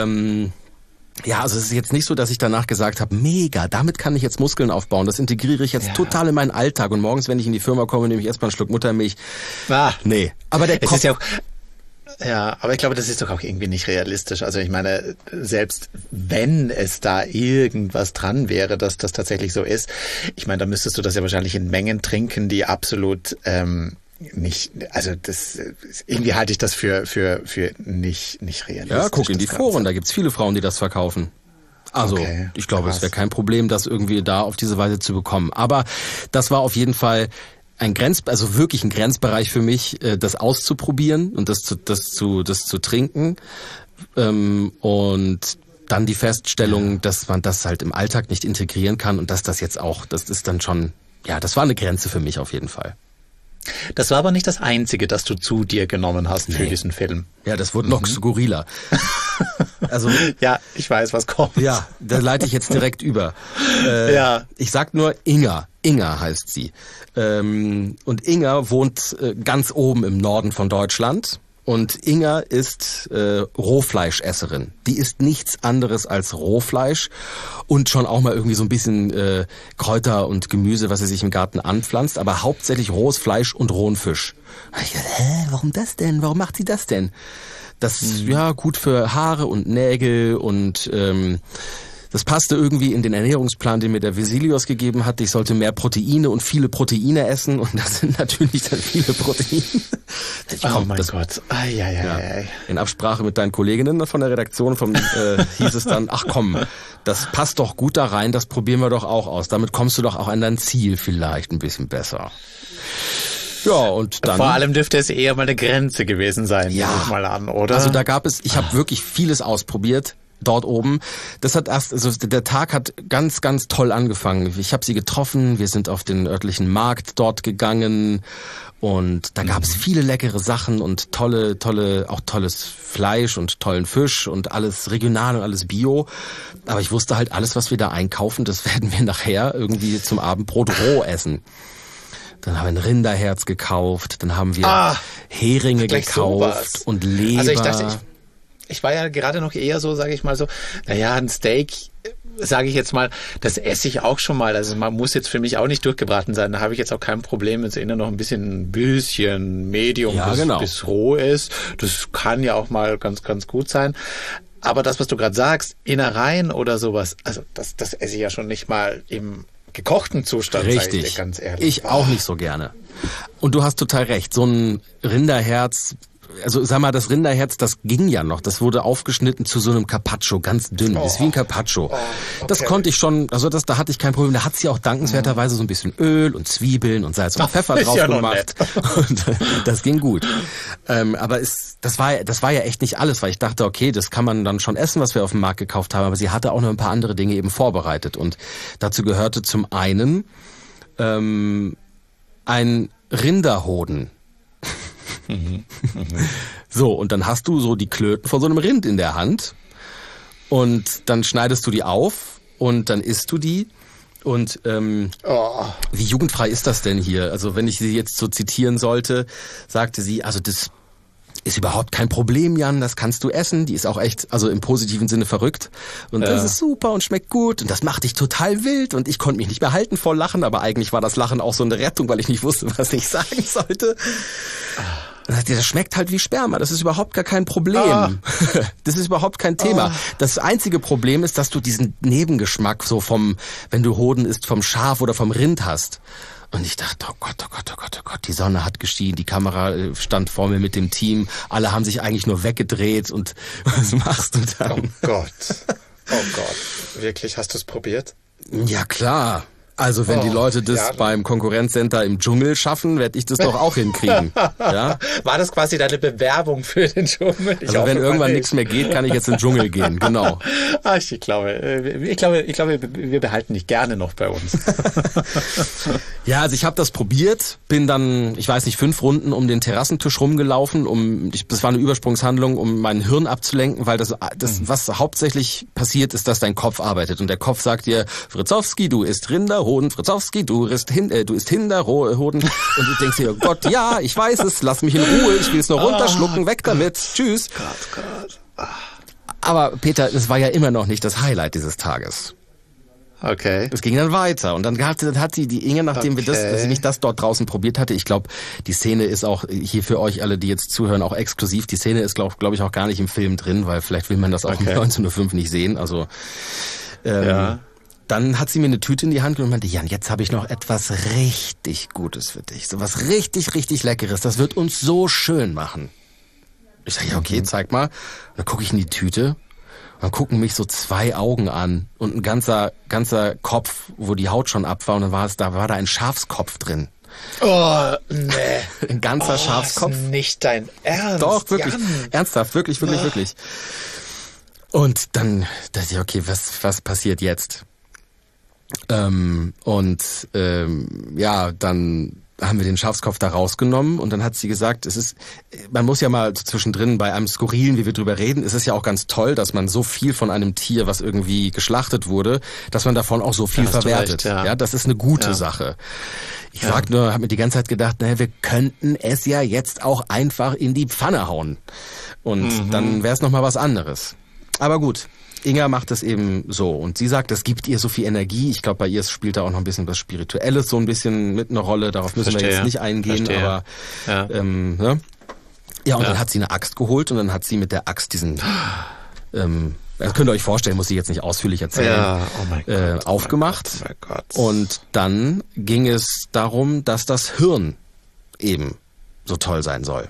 also es ist jetzt nicht so, dass ich danach gesagt habe, mega, damit kann ich jetzt Muskeln aufbauen. Das integriere ich jetzt total in meinen Alltag. Und morgens, wenn ich in die Firma komme, nehme ich erstmal einen Schluck Muttermilch. Nee, aber der Kopf... Ja, aber ich glaube, das ist doch auch irgendwie nicht realistisch. Also ich meine, selbst wenn es da irgendwas dran wäre, dass das tatsächlich so ist, ich meine, dann müsstest du das ja wahrscheinlich in Mengen trinken, die absolut nicht, also das irgendwie halte ich das für nicht realistisch. Ja, guck in die Foren, da gibt's viele Frauen, die das verkaufen. Also ich glaube, es wäre kein Problem, das irgendwie da auf diese Weise zu bekommen. Aber das war auf jeden Fall wirklich ein Grenzbereich für mich, das auszuprobieren und das zu trinken. Und dann die Feststellung, dass man das halt im Alltag nicht integrieren kann und dass das jetzt auch, das ist dann schon, das war eine Grenze für mich auf jeden Fall. Das war aber nicht das Einzige, das du zu dir genommen hast für diesen Film. Ja, das wurde noch skurriler. Also ja, ich weiß, was kommt. Ja, da leite ich jetzt direkt über. Ich sag nur Inga. Inga heißt sie. Und Inga wohnt ganz oben im Norden von Deutschland. Und Inga ist Rohfleischesserin. Die isst nichts anderes als Rohfleisch und schon auch mal irgendwie so ein bisschen Kräuter und Gemüse, was sie sich im Garten anpflanzt, aber hauptsächlich rohes Fleisch und rohen Fisch. Ich dachte, warum das denn? Warum macht sie das denn? Das ist gut für Haare und Nägel und das passte irgendwie in den Ernährungsplan, den mir der Vesilios gegeben hat. Ich sollte mehr Proteine und viele Proteine essen. Und das sind natürlich dann viele Proteine. Oh mein Gott. In Absprache mit deinen Kolleginnen von der Redaktion hieß es dann, ach komm, das passt doch gut da rein, das probieren wir doch auch aus. Damit kommst du doch auch an dein Ziel vielleicht ein bisschen besser. Ja, und dann... Vor allem dürfte es eher mal eine Grenze gewesen sein, nehme ich mal an, oder? Also ich habe wirklich vieles ausprobiert. Dort oben. Der Tag hat ganz, ganz toll angefangen. Ich habe sie getroffen, wir sind auf den örtlichen Markt dort gegangen und da gab es viele leckere Sachen und auch tolles Fleisch und tollen Fisch und alles regional und alles bio. Aber ich wusste halt, alles, was wir da einkaufen, das werden wir nachher irgendwie zum Abendbrot roh essen. Dann haben wir ein Rinderherz gekauft, dann haben wir Heringe gekauft und Leber. Also ich dachte, ich war ja gerade noch eher so, sage ich mal so, ein Steak, sage ich jetzt mal, das esse ich auch schon mal. Also man muss jetzt für mich auch nicht durchgebraten sein. Da habe ich jetzt auch kein Problem, wenn es innen noch ein bisschen Medium bis roh ist. Das kann ja auch mal ganz, ganz gut sein. Aber das, was du gerade sagst, Innereien oder sowas, also das esse ich ja schon nicht mal im gekochten Zustand. Richtig, sag ich dir ganz ehrlich. Ich auch nicht so gerne. Und du hast total recht, so ein Rinderherz also sag mal, das Rinderherz, das ging ja noch. Das wurde aufgeschnitten zu so einem Carpaccio, ganz dünn. Das ist wie ein Carpaccio. Okay. Das konnte ich schon, also da hatte ich kein Problem. Da hat sie auch dankenswerterweise so ein bisschen Öl und Zwiebeln und Salz und Pfeffer drauf gemacht. Und das ging gut. Aber das war ja echt nicht alles, weil ich dachte, okay, das kann man dann schon essen, was wir auf dem Markt gekauft haben. Aber sie hatte auch noch ein paar andere Dinge eben vorbereitet. Und dazu gehörte zum einen ein Rinderhoden. So, und dann hast du so die Klöten von so einem Rind in der Hand und dann schneidest du die auf und dann isst du die und wie jugendfrei ist das denn hier? Also wenn ich sie jetzt so zitieren sollte, sagte sie, also das ist überhaupt kein Problem, Jan, das kannst du essen. Die ist auch echt, also im positiven Sinne verrückt. Und das ist super und schmeckt gut. Und das macht dich total wild. Und ich konnte mich nicht mehr halten vor Lachen, aber eigentlich war das Lachen auch so eine Rettung, weil ich nicht wusste, was ich sagen sollte. Das schmeckt halt wie Sperma, das ist überhaupt gar kein Problem. Das ist überhaupt kein Thema. Das einzige Problem ist, dass du diesen Nebengeschmack so wenn du Hoden isst, vom Schaf oder vom Rind hast. Und ich dachte, oh Gott, oh Gott, oh Gott, oh Gott, die Sonne hat geschienen, die Kamera stand vor mir mit dem Team, alle haben sich eigentlich nur weggedreht und was machst du dann? Oh Gott, wirklich, hast du es probiert? Ja, klar. Also wenn die Leute das beim Konkurrenzcenter im Dschungel schaffen, werde ich das doch auch hinkriegen. Ja? War das quasi deine Bewerbung für den Dschungel? Also wenn irgendwann nichts mehr geht, kann ich jetzt in den Dschungel gehen, genau. Ich glaube, wir behalten dich gerne noch bei uns. Ja, also ich habe das probiert, bin dann, ich weiß nicht, 5 Runden um den Terrassentisch rumgelaufen, das war eine Übersprungshandlung, um mein Hirn abzulenken, weil das was hauptsächlich passiert, ist, dass dein Kopf arbeitet und der Kopf sagt dir, Fritzowski, du isst Rinderhoden, Fritzowski, du isst Hinderhoden und du denkst dir, oh Gott, ja, ich weiß es, lass mich in Ruhe, ich will es nur runterschlucken, weg damit, tschüss. Gott. Aber Peter, es war ja immer noch nicht das Highlight dieses Tages. Okay. Es ging dann weiter und dann hat sie die Inge, nachdem sie mich das dort draußen probiert hatte, ich glaube, die Szene ist auch hier für euch alle, die jetzt zuhören, auch exklusiv. Die Szene ist, glaube ich, auch gar nicht im Film drin, weil vielleicht will man das auch um 19:05 Uhr nicht sehen. Also dann hat sie mir eine Tüte in die Hand genommen und meinte, Jan, jetzt habe ich noch etwas richtig Gutes für dich. So was richtig, richtig Leckeres. Das wird uns so schön machen. Ich sage, ja, okay, zeig mal. Und dann gucke ich in die Tüte. Dann gucken mich so 2 Augen an und ein ganzer Kopf, wo die Haut schon ab war. Und dann war da ein Schafskopf drin. Oh, nee. Ein ganzer Schafskopf. Ist nicht dein Ernst. Doch, wirklich. Jan. Ernsthaft, wirklich. Und dann dachte ich, okay, was passiert jetzt? Dann haben wir den Schafskopf da rausgenommen und dann hat sie gesagt, man muss ja mal zwischendrin bei einem Skurrilen, wie wir drüber reden, ist es ja auch ganz toll, dass man so viel von einem Tier, was irgendwie geschlachtet wurde, dass man davon auch so viel verwertet. Recht, ja, das ist eine gute Sache. Ich sag nur, habe mir die ganze Zeit gedacht, wir könnten es ja jetzt auch einfach in die Pfanne hauen. Und dann wäre es nochmal was anderes. Aber gut. Inga macht es eben so und sie sagt, das gibt ihr so viel Energie. Ich glaube, bei ihr spielt da auch noch ein bisschen was Spirituelles so ein bisschen mit einer Rolle. Darauf müssen wir jetzt nicht eingehen, aber ne? Ja, und dann hat sie eine Axt geholt und dann hat sie mit der Axt diesen, das könnt ihr euch vorstellen, muss ich jetzt nicht ausführlich erzählen, aufgemacht. Oh mein Gott. Und dann ging es darum, dass das Hirn eben so toll sein soll.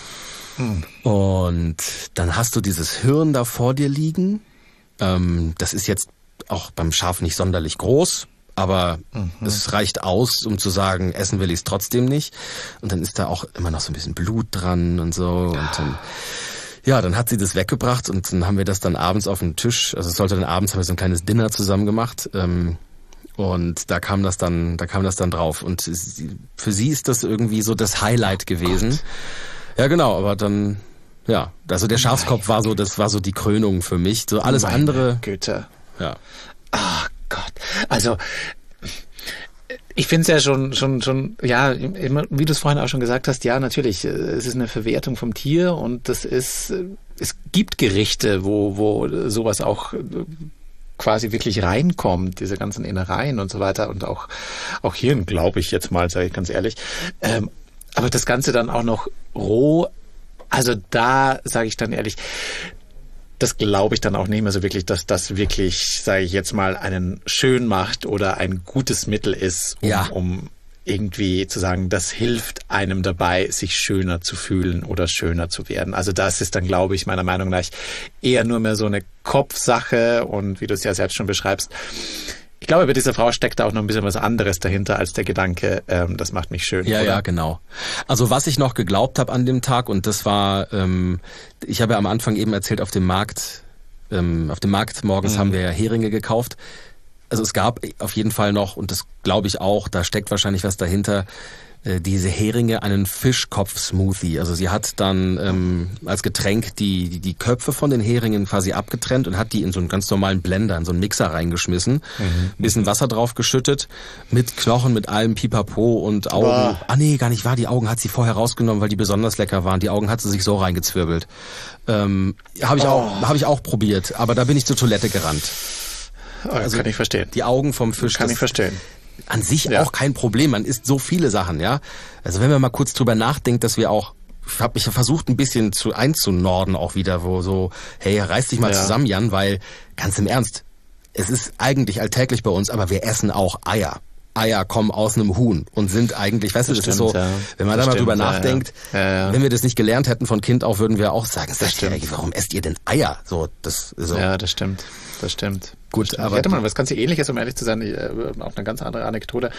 Und dann hast du dieses Hirn da vor dir liegen. Das ist jetzt auch beim Schaf nicht sonderlich groß, aber es reicht aus, um zu sagen, essen will ich es trotzdem nicht. Und dann ist da auch immer noch so ein bisschen Blut dran und so. Und dann hat sie das weggebracht und dann haben wir das dann abends auf den Tisch, also es sollte dann abends, haben wir so ein kleines Dinner zusammen gemacht. Und da kam das dann drauf. Und für sie ist das irgendwie so das Highlight gewesen. Gott. Ja, genau, aber dann... Ja, also der Schafskopf war so die Krönung für mich. So alles andere. Güte. Ja. Ach Gott. Also ich finde es ja schon, ja, immer, wie du es vorhin auch schon gesagt hast, ja, natürlich, es ist eine Verwertung vom Tier und es gibt Gerichte, wo sowas auch quasi wirklich reinkommt, diese ganzen Innereien und so weiter und auch Hirn, glaube ich jetzt mal, sage ich ganz ehrlich. Aber das Ganze dann auch noch roh. Also da sage ich dann ehrlich, das glaube ich dann auch nicht mehr so wirklich, dass das wirklich, sage ich jetzt mal, einen schön macht oder ein gutes Mittel ist, um irgendwie zu sagen, das hilft einem dabei, sich schöner zu fühlen oder schöner zu werden. Also das ist dann, glaube ich, meiner Meinung nach eher nur mehr so eine Kopfsache und wie du es ja selbst schon beschreibst, ich glaube, bei dieser Frau steckt da auch noch ein bisschen was anderes dahinter als der Gedanke, das macht mich schön. Ja, oder? Ja, genau. Also was ich noch geglaubt habe an dem Tag, und das war, ich habe ja am Anfang eben erzählt, auf dem Markt morgens haben wir ja Heringe gekauft. Also es gab auf jeden Fall noch, und das glaube ich auch, da steckt wahrscheinlich was dahinter, diese Heringe, einen Fischkopf-Smoothie. Also sie hat dann als Getränk die Köpfe von den Heringen quasi abgetrennt und hat die in so einen ganz normalen Blender, in so einen Mixer reingeschmissen, ein bisschen Wasser drauf geschüttet, mit Knochen, mit allem Pipapo und Augen. Boah. Ah nee, gar nicht wahr, die Augen hat sie vorher rausgenommen, weil die besonders lecker waren. Die Augen hat sie sich so reingezwirbelt. Habe ich auch probiert, aber da bin ich zur Toilette gerannt. Also, kann ich verstehen. Die Augen vom Fisch. Kann ich verstehen. An sich auch kein Problem. Man isst so viele Sachen, ja. Also wenn man mal kurz drüber nachdenkt, dass wir auch, ich habe mich versucht ein bisschen einzunorden auch wieder, wo so, hey, reiß dich mal zusammen, Jan, weil, ganz im Ernst, es ist eigentlich alltäglich bei uns, aber wir essen auch Eier. Eier kommen aus einem Huhn und sind eigentlich, weißt du, das ist so, wenn man da mal drüber nachdenkt, wenn wir das nicht gelernt hätten von Kind auf, würden wir auch sagen, warum esst ihr denn Eier? So, das so. Ja, das stimmt. Gut, aber ich hatte mal was ganz Ähnliches, um ehrlich zu sein, auch eine ganz andere Anekdote.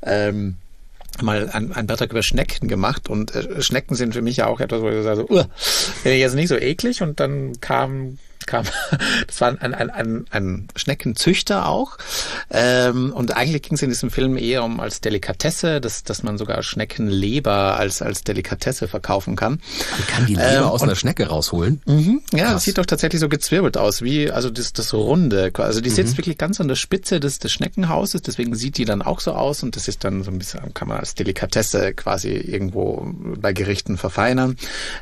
Mal einen Beitrag über Schnecken gemacht und Schnecken sind für mich ja auch etwas, wo ich sage, bin ich jetzt nicht so eklig, und dann kam das war ein Schneckenzüchter auch, und eigentlich ging es in diesem Film eher um als Delikatesse, dass man sogar Schneckenleber als Delikatesse verkaufen kann. Man kann die Leber aus einer Schnecke rausholen? Ja, das sieht doch tatsächlich so gezwirbelt aus, wie also das Runde, also die sitzt wirklich ganz an der Spitze des Schneckenhauses, deswegen sieht die dann auch so aus, und das ist dann so ein bisschen, kann man als Delikatesse quasi irgendwo bei Gerichten verfeinern,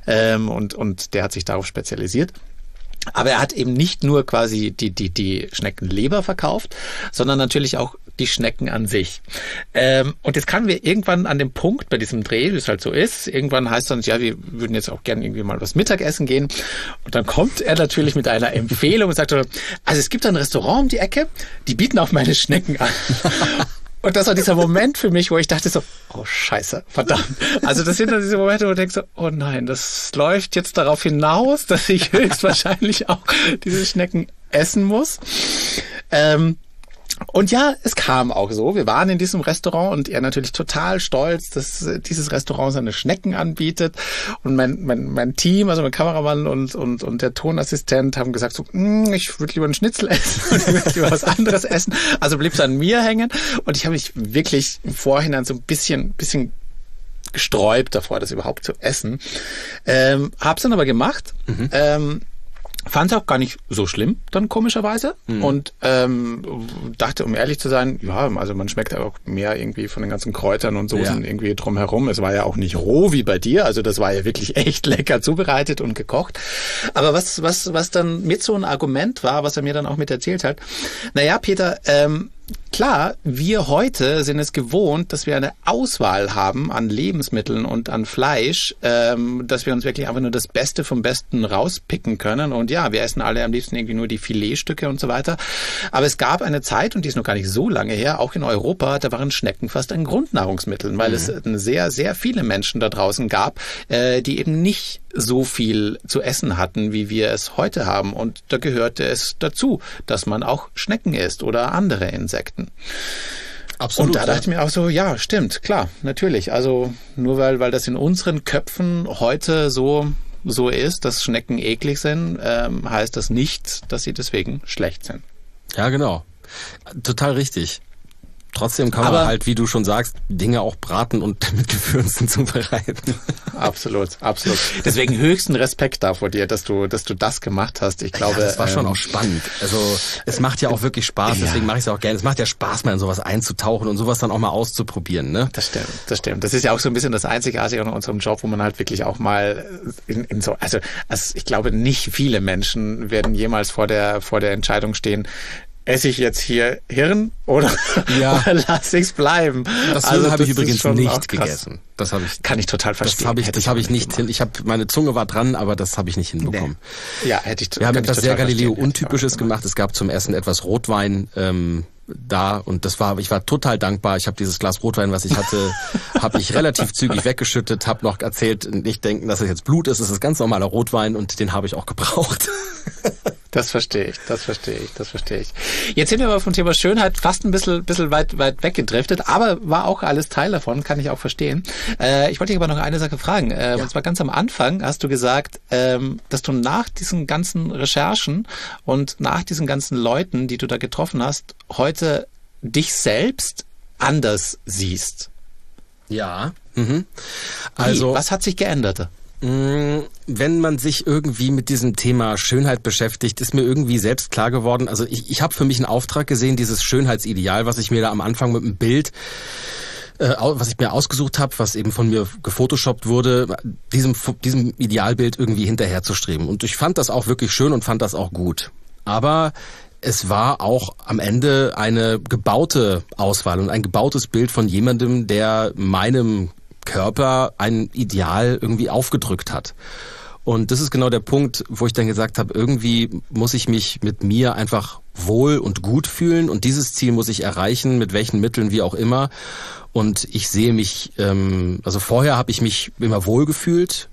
und der hat sich darauf spezialisiert. Aber er hat eben nicht nur quasi die Schneckenleber verkauft, sondern natürlich auch die Schnecken an sich. Und jetzt kamen wir irgendwann an dem Punkt bei diesem Dreh, wie es halt so ist. Irgendwann heißt dann, ja, wir würden jetzt auch gerne irgendwie mal was Mittagessen gehen. Und dann kommt er natürlich mit einer Empfehlung und sagt, also es gibt ein Restaurant um die Ecke, die bieten auch meine Schnecken an. Und das war dieser Moment für mich, wo ich dachte so, oh Scheiße, verdammt. Also das sind dann diese Momente, wo du denkst so, oh nein, das läuft jetzt darauf hinaus, dass ich höchstwahrscheinlich auch diese Schnecken essen muss. Und ja, es kam auch so. Wir waren in diesem Restaurant und er natürlich total stolz, dass dieses Restaurant seine Schnecken anbietet. Und mein Team, also mein Kameramann und der Tonassistent haben gesagt so, ich würde lieber einen Schnitzel essen und ich würde lieber was anderes essen. Also blieb es an mir hängen. Und ich habe mich wirklich im Vorhinein so ein bisschen gesträubt davor, das überhaupt zu essen. Hab's dann aber gemacht. Fand es auch gar nicht so schlimm, dann komischerweise. Und dachte, um ehrlich zu sein, ja, also man schmeckt auch mehr irgendwie von den ganzen Kräutern und Soßen irgendwie drumherum. Es war ja auch nicht roh wie bei dir, also das war ja wirklich echt lecker zubereitet und gekocht. Aber was dann mit so ein Argument war, was er mir dann auch mit erzählt hat, naja, Peter, klar, wir heute sind es gewohnt, dass wir eine Auswahl haben an Lebensmitteln und an Fleisch, dass wir uns wirklich einfach nur das Beste vom Besten rauspicken können. Und ja, wir essen alle am liebsten irgendwie nur die Filetstücke und so weiter. Aber es gab eine Zeit, und die ist noch gar nicht so lange her, auch in Europa, da waren Schnecken fast ein Grundnahrungsmittel, weil es sehr, sehr viele Menschen da draußen gab, die eben nicht so viel zu essen hatten, wie wir es heute haben. Und da gehörte es dazu, dass man auch Schnecken isst oder andere Insekten. Absolut. Und da dachte ich mir auch so, ja, stimmt, klar, natürlich. Also nur weil das in unseren Köpfen heute so ist, dass Schnecken eklig sind, heißt das nicht, dass sie deswegen schlecht sind. Ja, genau. Total richtig. Trotzdem kann man halt, wie du schon sagst, Dinge auch braten und mit Gewürzen zubereiten. Absolut. Deswegen höchsten Respekt da vor dir, dass du das gemacht hast. Ich glaube, das war schon auch spannend. Also es macht ja auch wirklich Spaß, deswegen mache ich es auch gerne. Es macht ja Spaß, mal in sowas einzutauchen und sowas dann auch mal auszuprobieren, ne? Das stimmt. Das ist ja auch so ein bisschen das Einzigartige an unserem Job, wo man halt wirklich auch mal in so, also ich glaube, nicht viele Menschen werden jemals vor der Entscheidung stehen, esse ich jetzt hier Hirn oder lasse ich es bleiben? Das habe ich übrigens nicht gegessen. Das habe ich. Kann ich total verstehen. Das habe ich nicht hin. Meine Zunge war dran, aber das habe ich nicht hinbekommen. Nee. Ja, hätte ich. Wir haben etwas sehr Galileo Untypisches gemacht. Es gab zum Essen etwas Rotwein. da und ich war total dankbar. Ich habe dieses Glas Rotwein, was ich hatte, habe ich relativ zügig weggeschüttet, habe noch erzählt, nicht denken, dass es jetzt Blut ist, es ist ganz normaler Rotwein und den habe ich auch gebraucht. Das verstehe ich. Jetzt sind wir aber vom Thema Schönheit fast ein bisschen weit weggedriftet, aber war auch alles Teil davon, kann ich auch verstehen. Ich wollte dich aber noch eine Sache fragen. Und zwar ganz am Anfang hast du gesagt, dass du nach diesen ganzen Recherchen und nach diesen ganzen Leuten, die du da getroffen hast, heute dich selbst anders siehst. Ja. Also, was hat sich geändert? Wenn man sich irgendwie mit diesem Thema Schönheit beschäftigt, ist mir irgendwie selbst klar geworden, also ich habe für mich einen Auftrag gesehen, dieses Schönheitsideal, was ich mir da am Anfang mit einem Bild, was ich mir ausgesucht habe, was eben von mir gefotoshoppt wurde, diesem Idealbild irgendwie hinterherzustreben. Und ich fand das auch wirklich schön und fand das auch gut. Aber es war auch am Ende eine gebaute Auswahl und ein gebautes Bild von jemandem, der meinem Körper ein Ideal irgendwie aufgedrückt hat. Und das ist genau der Punkt, wo ich dann gesagt habe, irgendwie muss ich mich mit mir einfach wohl und gut fühlen und dieses Ziel muss ich erreichen, mit welchen Mitteln, wie auch immer. Und ich sehe mich, also vorher habe ich mich immer wohl gefühlt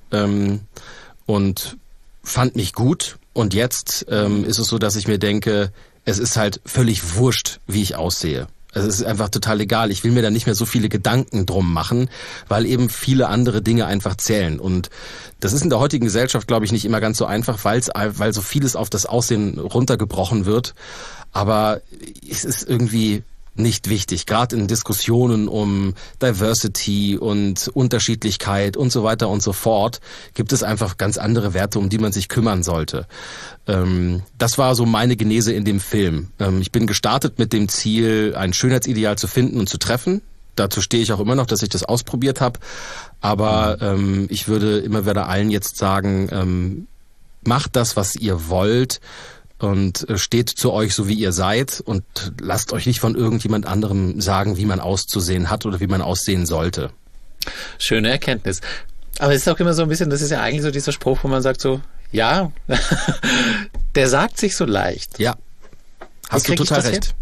und fand mich gut. Und jetzt ist es so, dass ich mir denke, es ist halt völlig wurscht, wie ich aussehe. Also es ist einfach total egal. Ich will mir da nicht mehr so viele Gedanken drum machen, weil eben viele andere Dinge einfach zählen. Und das ist in der heutigen Gesellschaft, glaube ich, nicht immer ganz so einfach, weil so vieles auf das Aussehen runtergebrochen wird. Aber es ist irgendwie nicht wichtig. Gerade in Diskussionen um Diversity und Unterschiedlichkeit und so weiter und so fort gibt es einfach ganz andere Werte, um die man sich kümmern sollte. Das war so meine Genese in dem Film. Ich bin gestartet mit dem Ziel, ein Schönheitsideal zu finden und zu treffen. Dazu stehe ich auch immer noch, dass ich das ausprobiert habe. Aber ich würde immer wieder allen jetzt sagen, macht das, was ihr wollt und steht zu euch so, wie ihr seid und lasst euch nicht von irgendjemand anderem sagen, wie man auszusehen hat oder wie man aussehen sollte. Schöne Erkenntnis. Aber es ist auch immer so ein bisschen, das ist ja eigentlich so dieser Spruch, wo man sagt so, ja, der sagt sich so leicht. Ja, hast du total recht.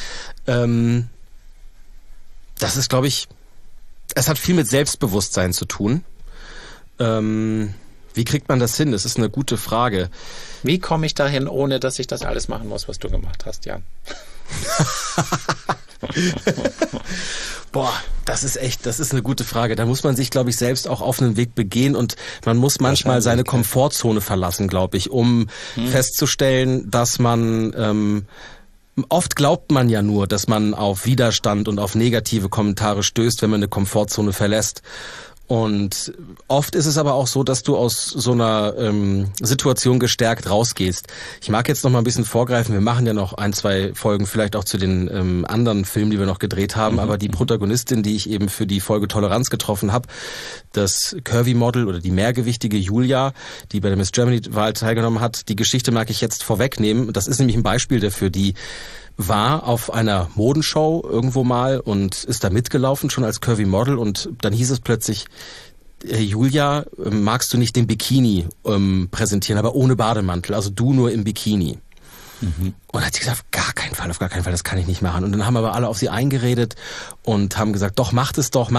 Das ist, glaube ich, es hat viel mit Selbstbewusstsein zu tun. Wie kriegt man das hin? Das ist eine gute Frage. Wie komme ich dahin, ohne dass ich das alles machen muss, was du gemacht hast, Jan? Boah, das ist eine gute Frage. Da muss man sich, glaube ich, selbst auch auf einen Weg begehen und man muss manchmal seine Komfortzone verlassen, glaube ich, um festzustellen, dass man oft glaubt man ja nur, dass man auf Widerstand und auf negative Kommentare stößt, wenn man eine Komfortzone verlässt. Und oft ist es aber auch so, dass du aus so einer Situation gestärkt rausgehst. Ich mag jetzt noch mal ein bisschen vorgreifen. Wir machen ja noch 1, 2 Folgen vielleicht auch zu den anderen Filmen, die wir noch gedreht haben. Aber die Protagonistin, die ich eben für die Folge Toleranz getroffen habe, das Curvy-Model oder die mehrgewichtige Julia, die bei der Miss Germany-Wahl teilgenommen hat, die Geschichte mag ich jetzt vorwegnehmen. Das ist nämlich ein Beispiel dafür, die war auf einer Modenshow irgendwo mal und ist da mitgelaufen, schon als Curvy Model und dann hieß es plötzlich, Julia, magst du nicht den Bikini präsentieren, aber ohne Bademantel, also du nur im Bikini. Und dann hat sie gesagt, auf gar keinen Fall, das kann ich nicht machen. Und dann haben aber alle auf sie eingeredet und haben gesagt, doch, macht es doch.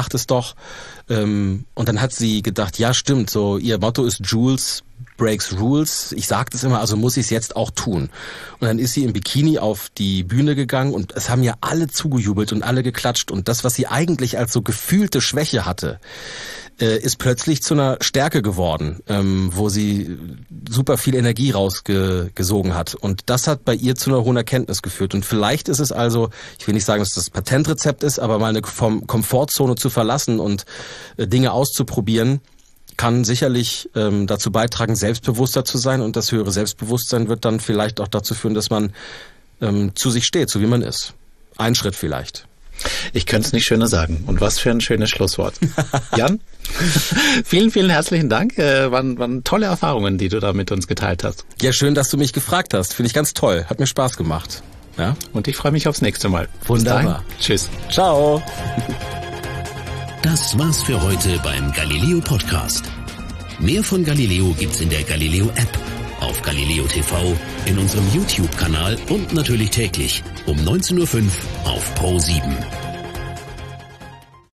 Und dann hat sie gedacht, ja stimmt, so ihr Motto ist Jules breaks rules. Ich sage das immer, also muss ich es jetzt auch tun. Und dann ist sie im Bikini auf die Bühne gegangen und es haben ja alle zugejubelt und alle geklatscht. Und das, was sie eigentlich als so gefühlte Schwäche hatte, ist plötzlich zu einer Stärke geworden, wo sie super viel Energie rausgesogen hat. Und das hat bei ihr zu einer hohen Erkenntnis geführt. Und vielleicht ist es also, ich will nicht sagen, dass das Patentrezept ist, aber mal eine Komfortzone zu verlassen und Dinge auszuprobieren, kann sicherlich dazu beitragen, selbstbewusster zu sein. Und das höhere Selbstbewusstsein wird dann vielleicht auch dazu führen, dass man zu sich steht, so wie man ist. Ein Schritt vielleicht. Ich könnte es nicht schöner sagen. Und was für ein schönes Schlusswort. Jan, vielen, vielen herzlichen Dank. Waren tolle Erfahrungen, die du da mit uns geteilt hast. Ja, schön, dass du mich gefragt hast. Finde ich ganz toll. Hat mir Spaß gemacht. Ja? Und ich freue mich aufs nächste Mal. Wunderbar. Tschüss. Ciao. Das war's für heute beim Galileo Podcast. Mehr von Galileo gibt's in der Galileo App. auf Galileo TV, in unserem YouTube-Kanal und natürlich täglich um 19:05 Uhr auf Pro7.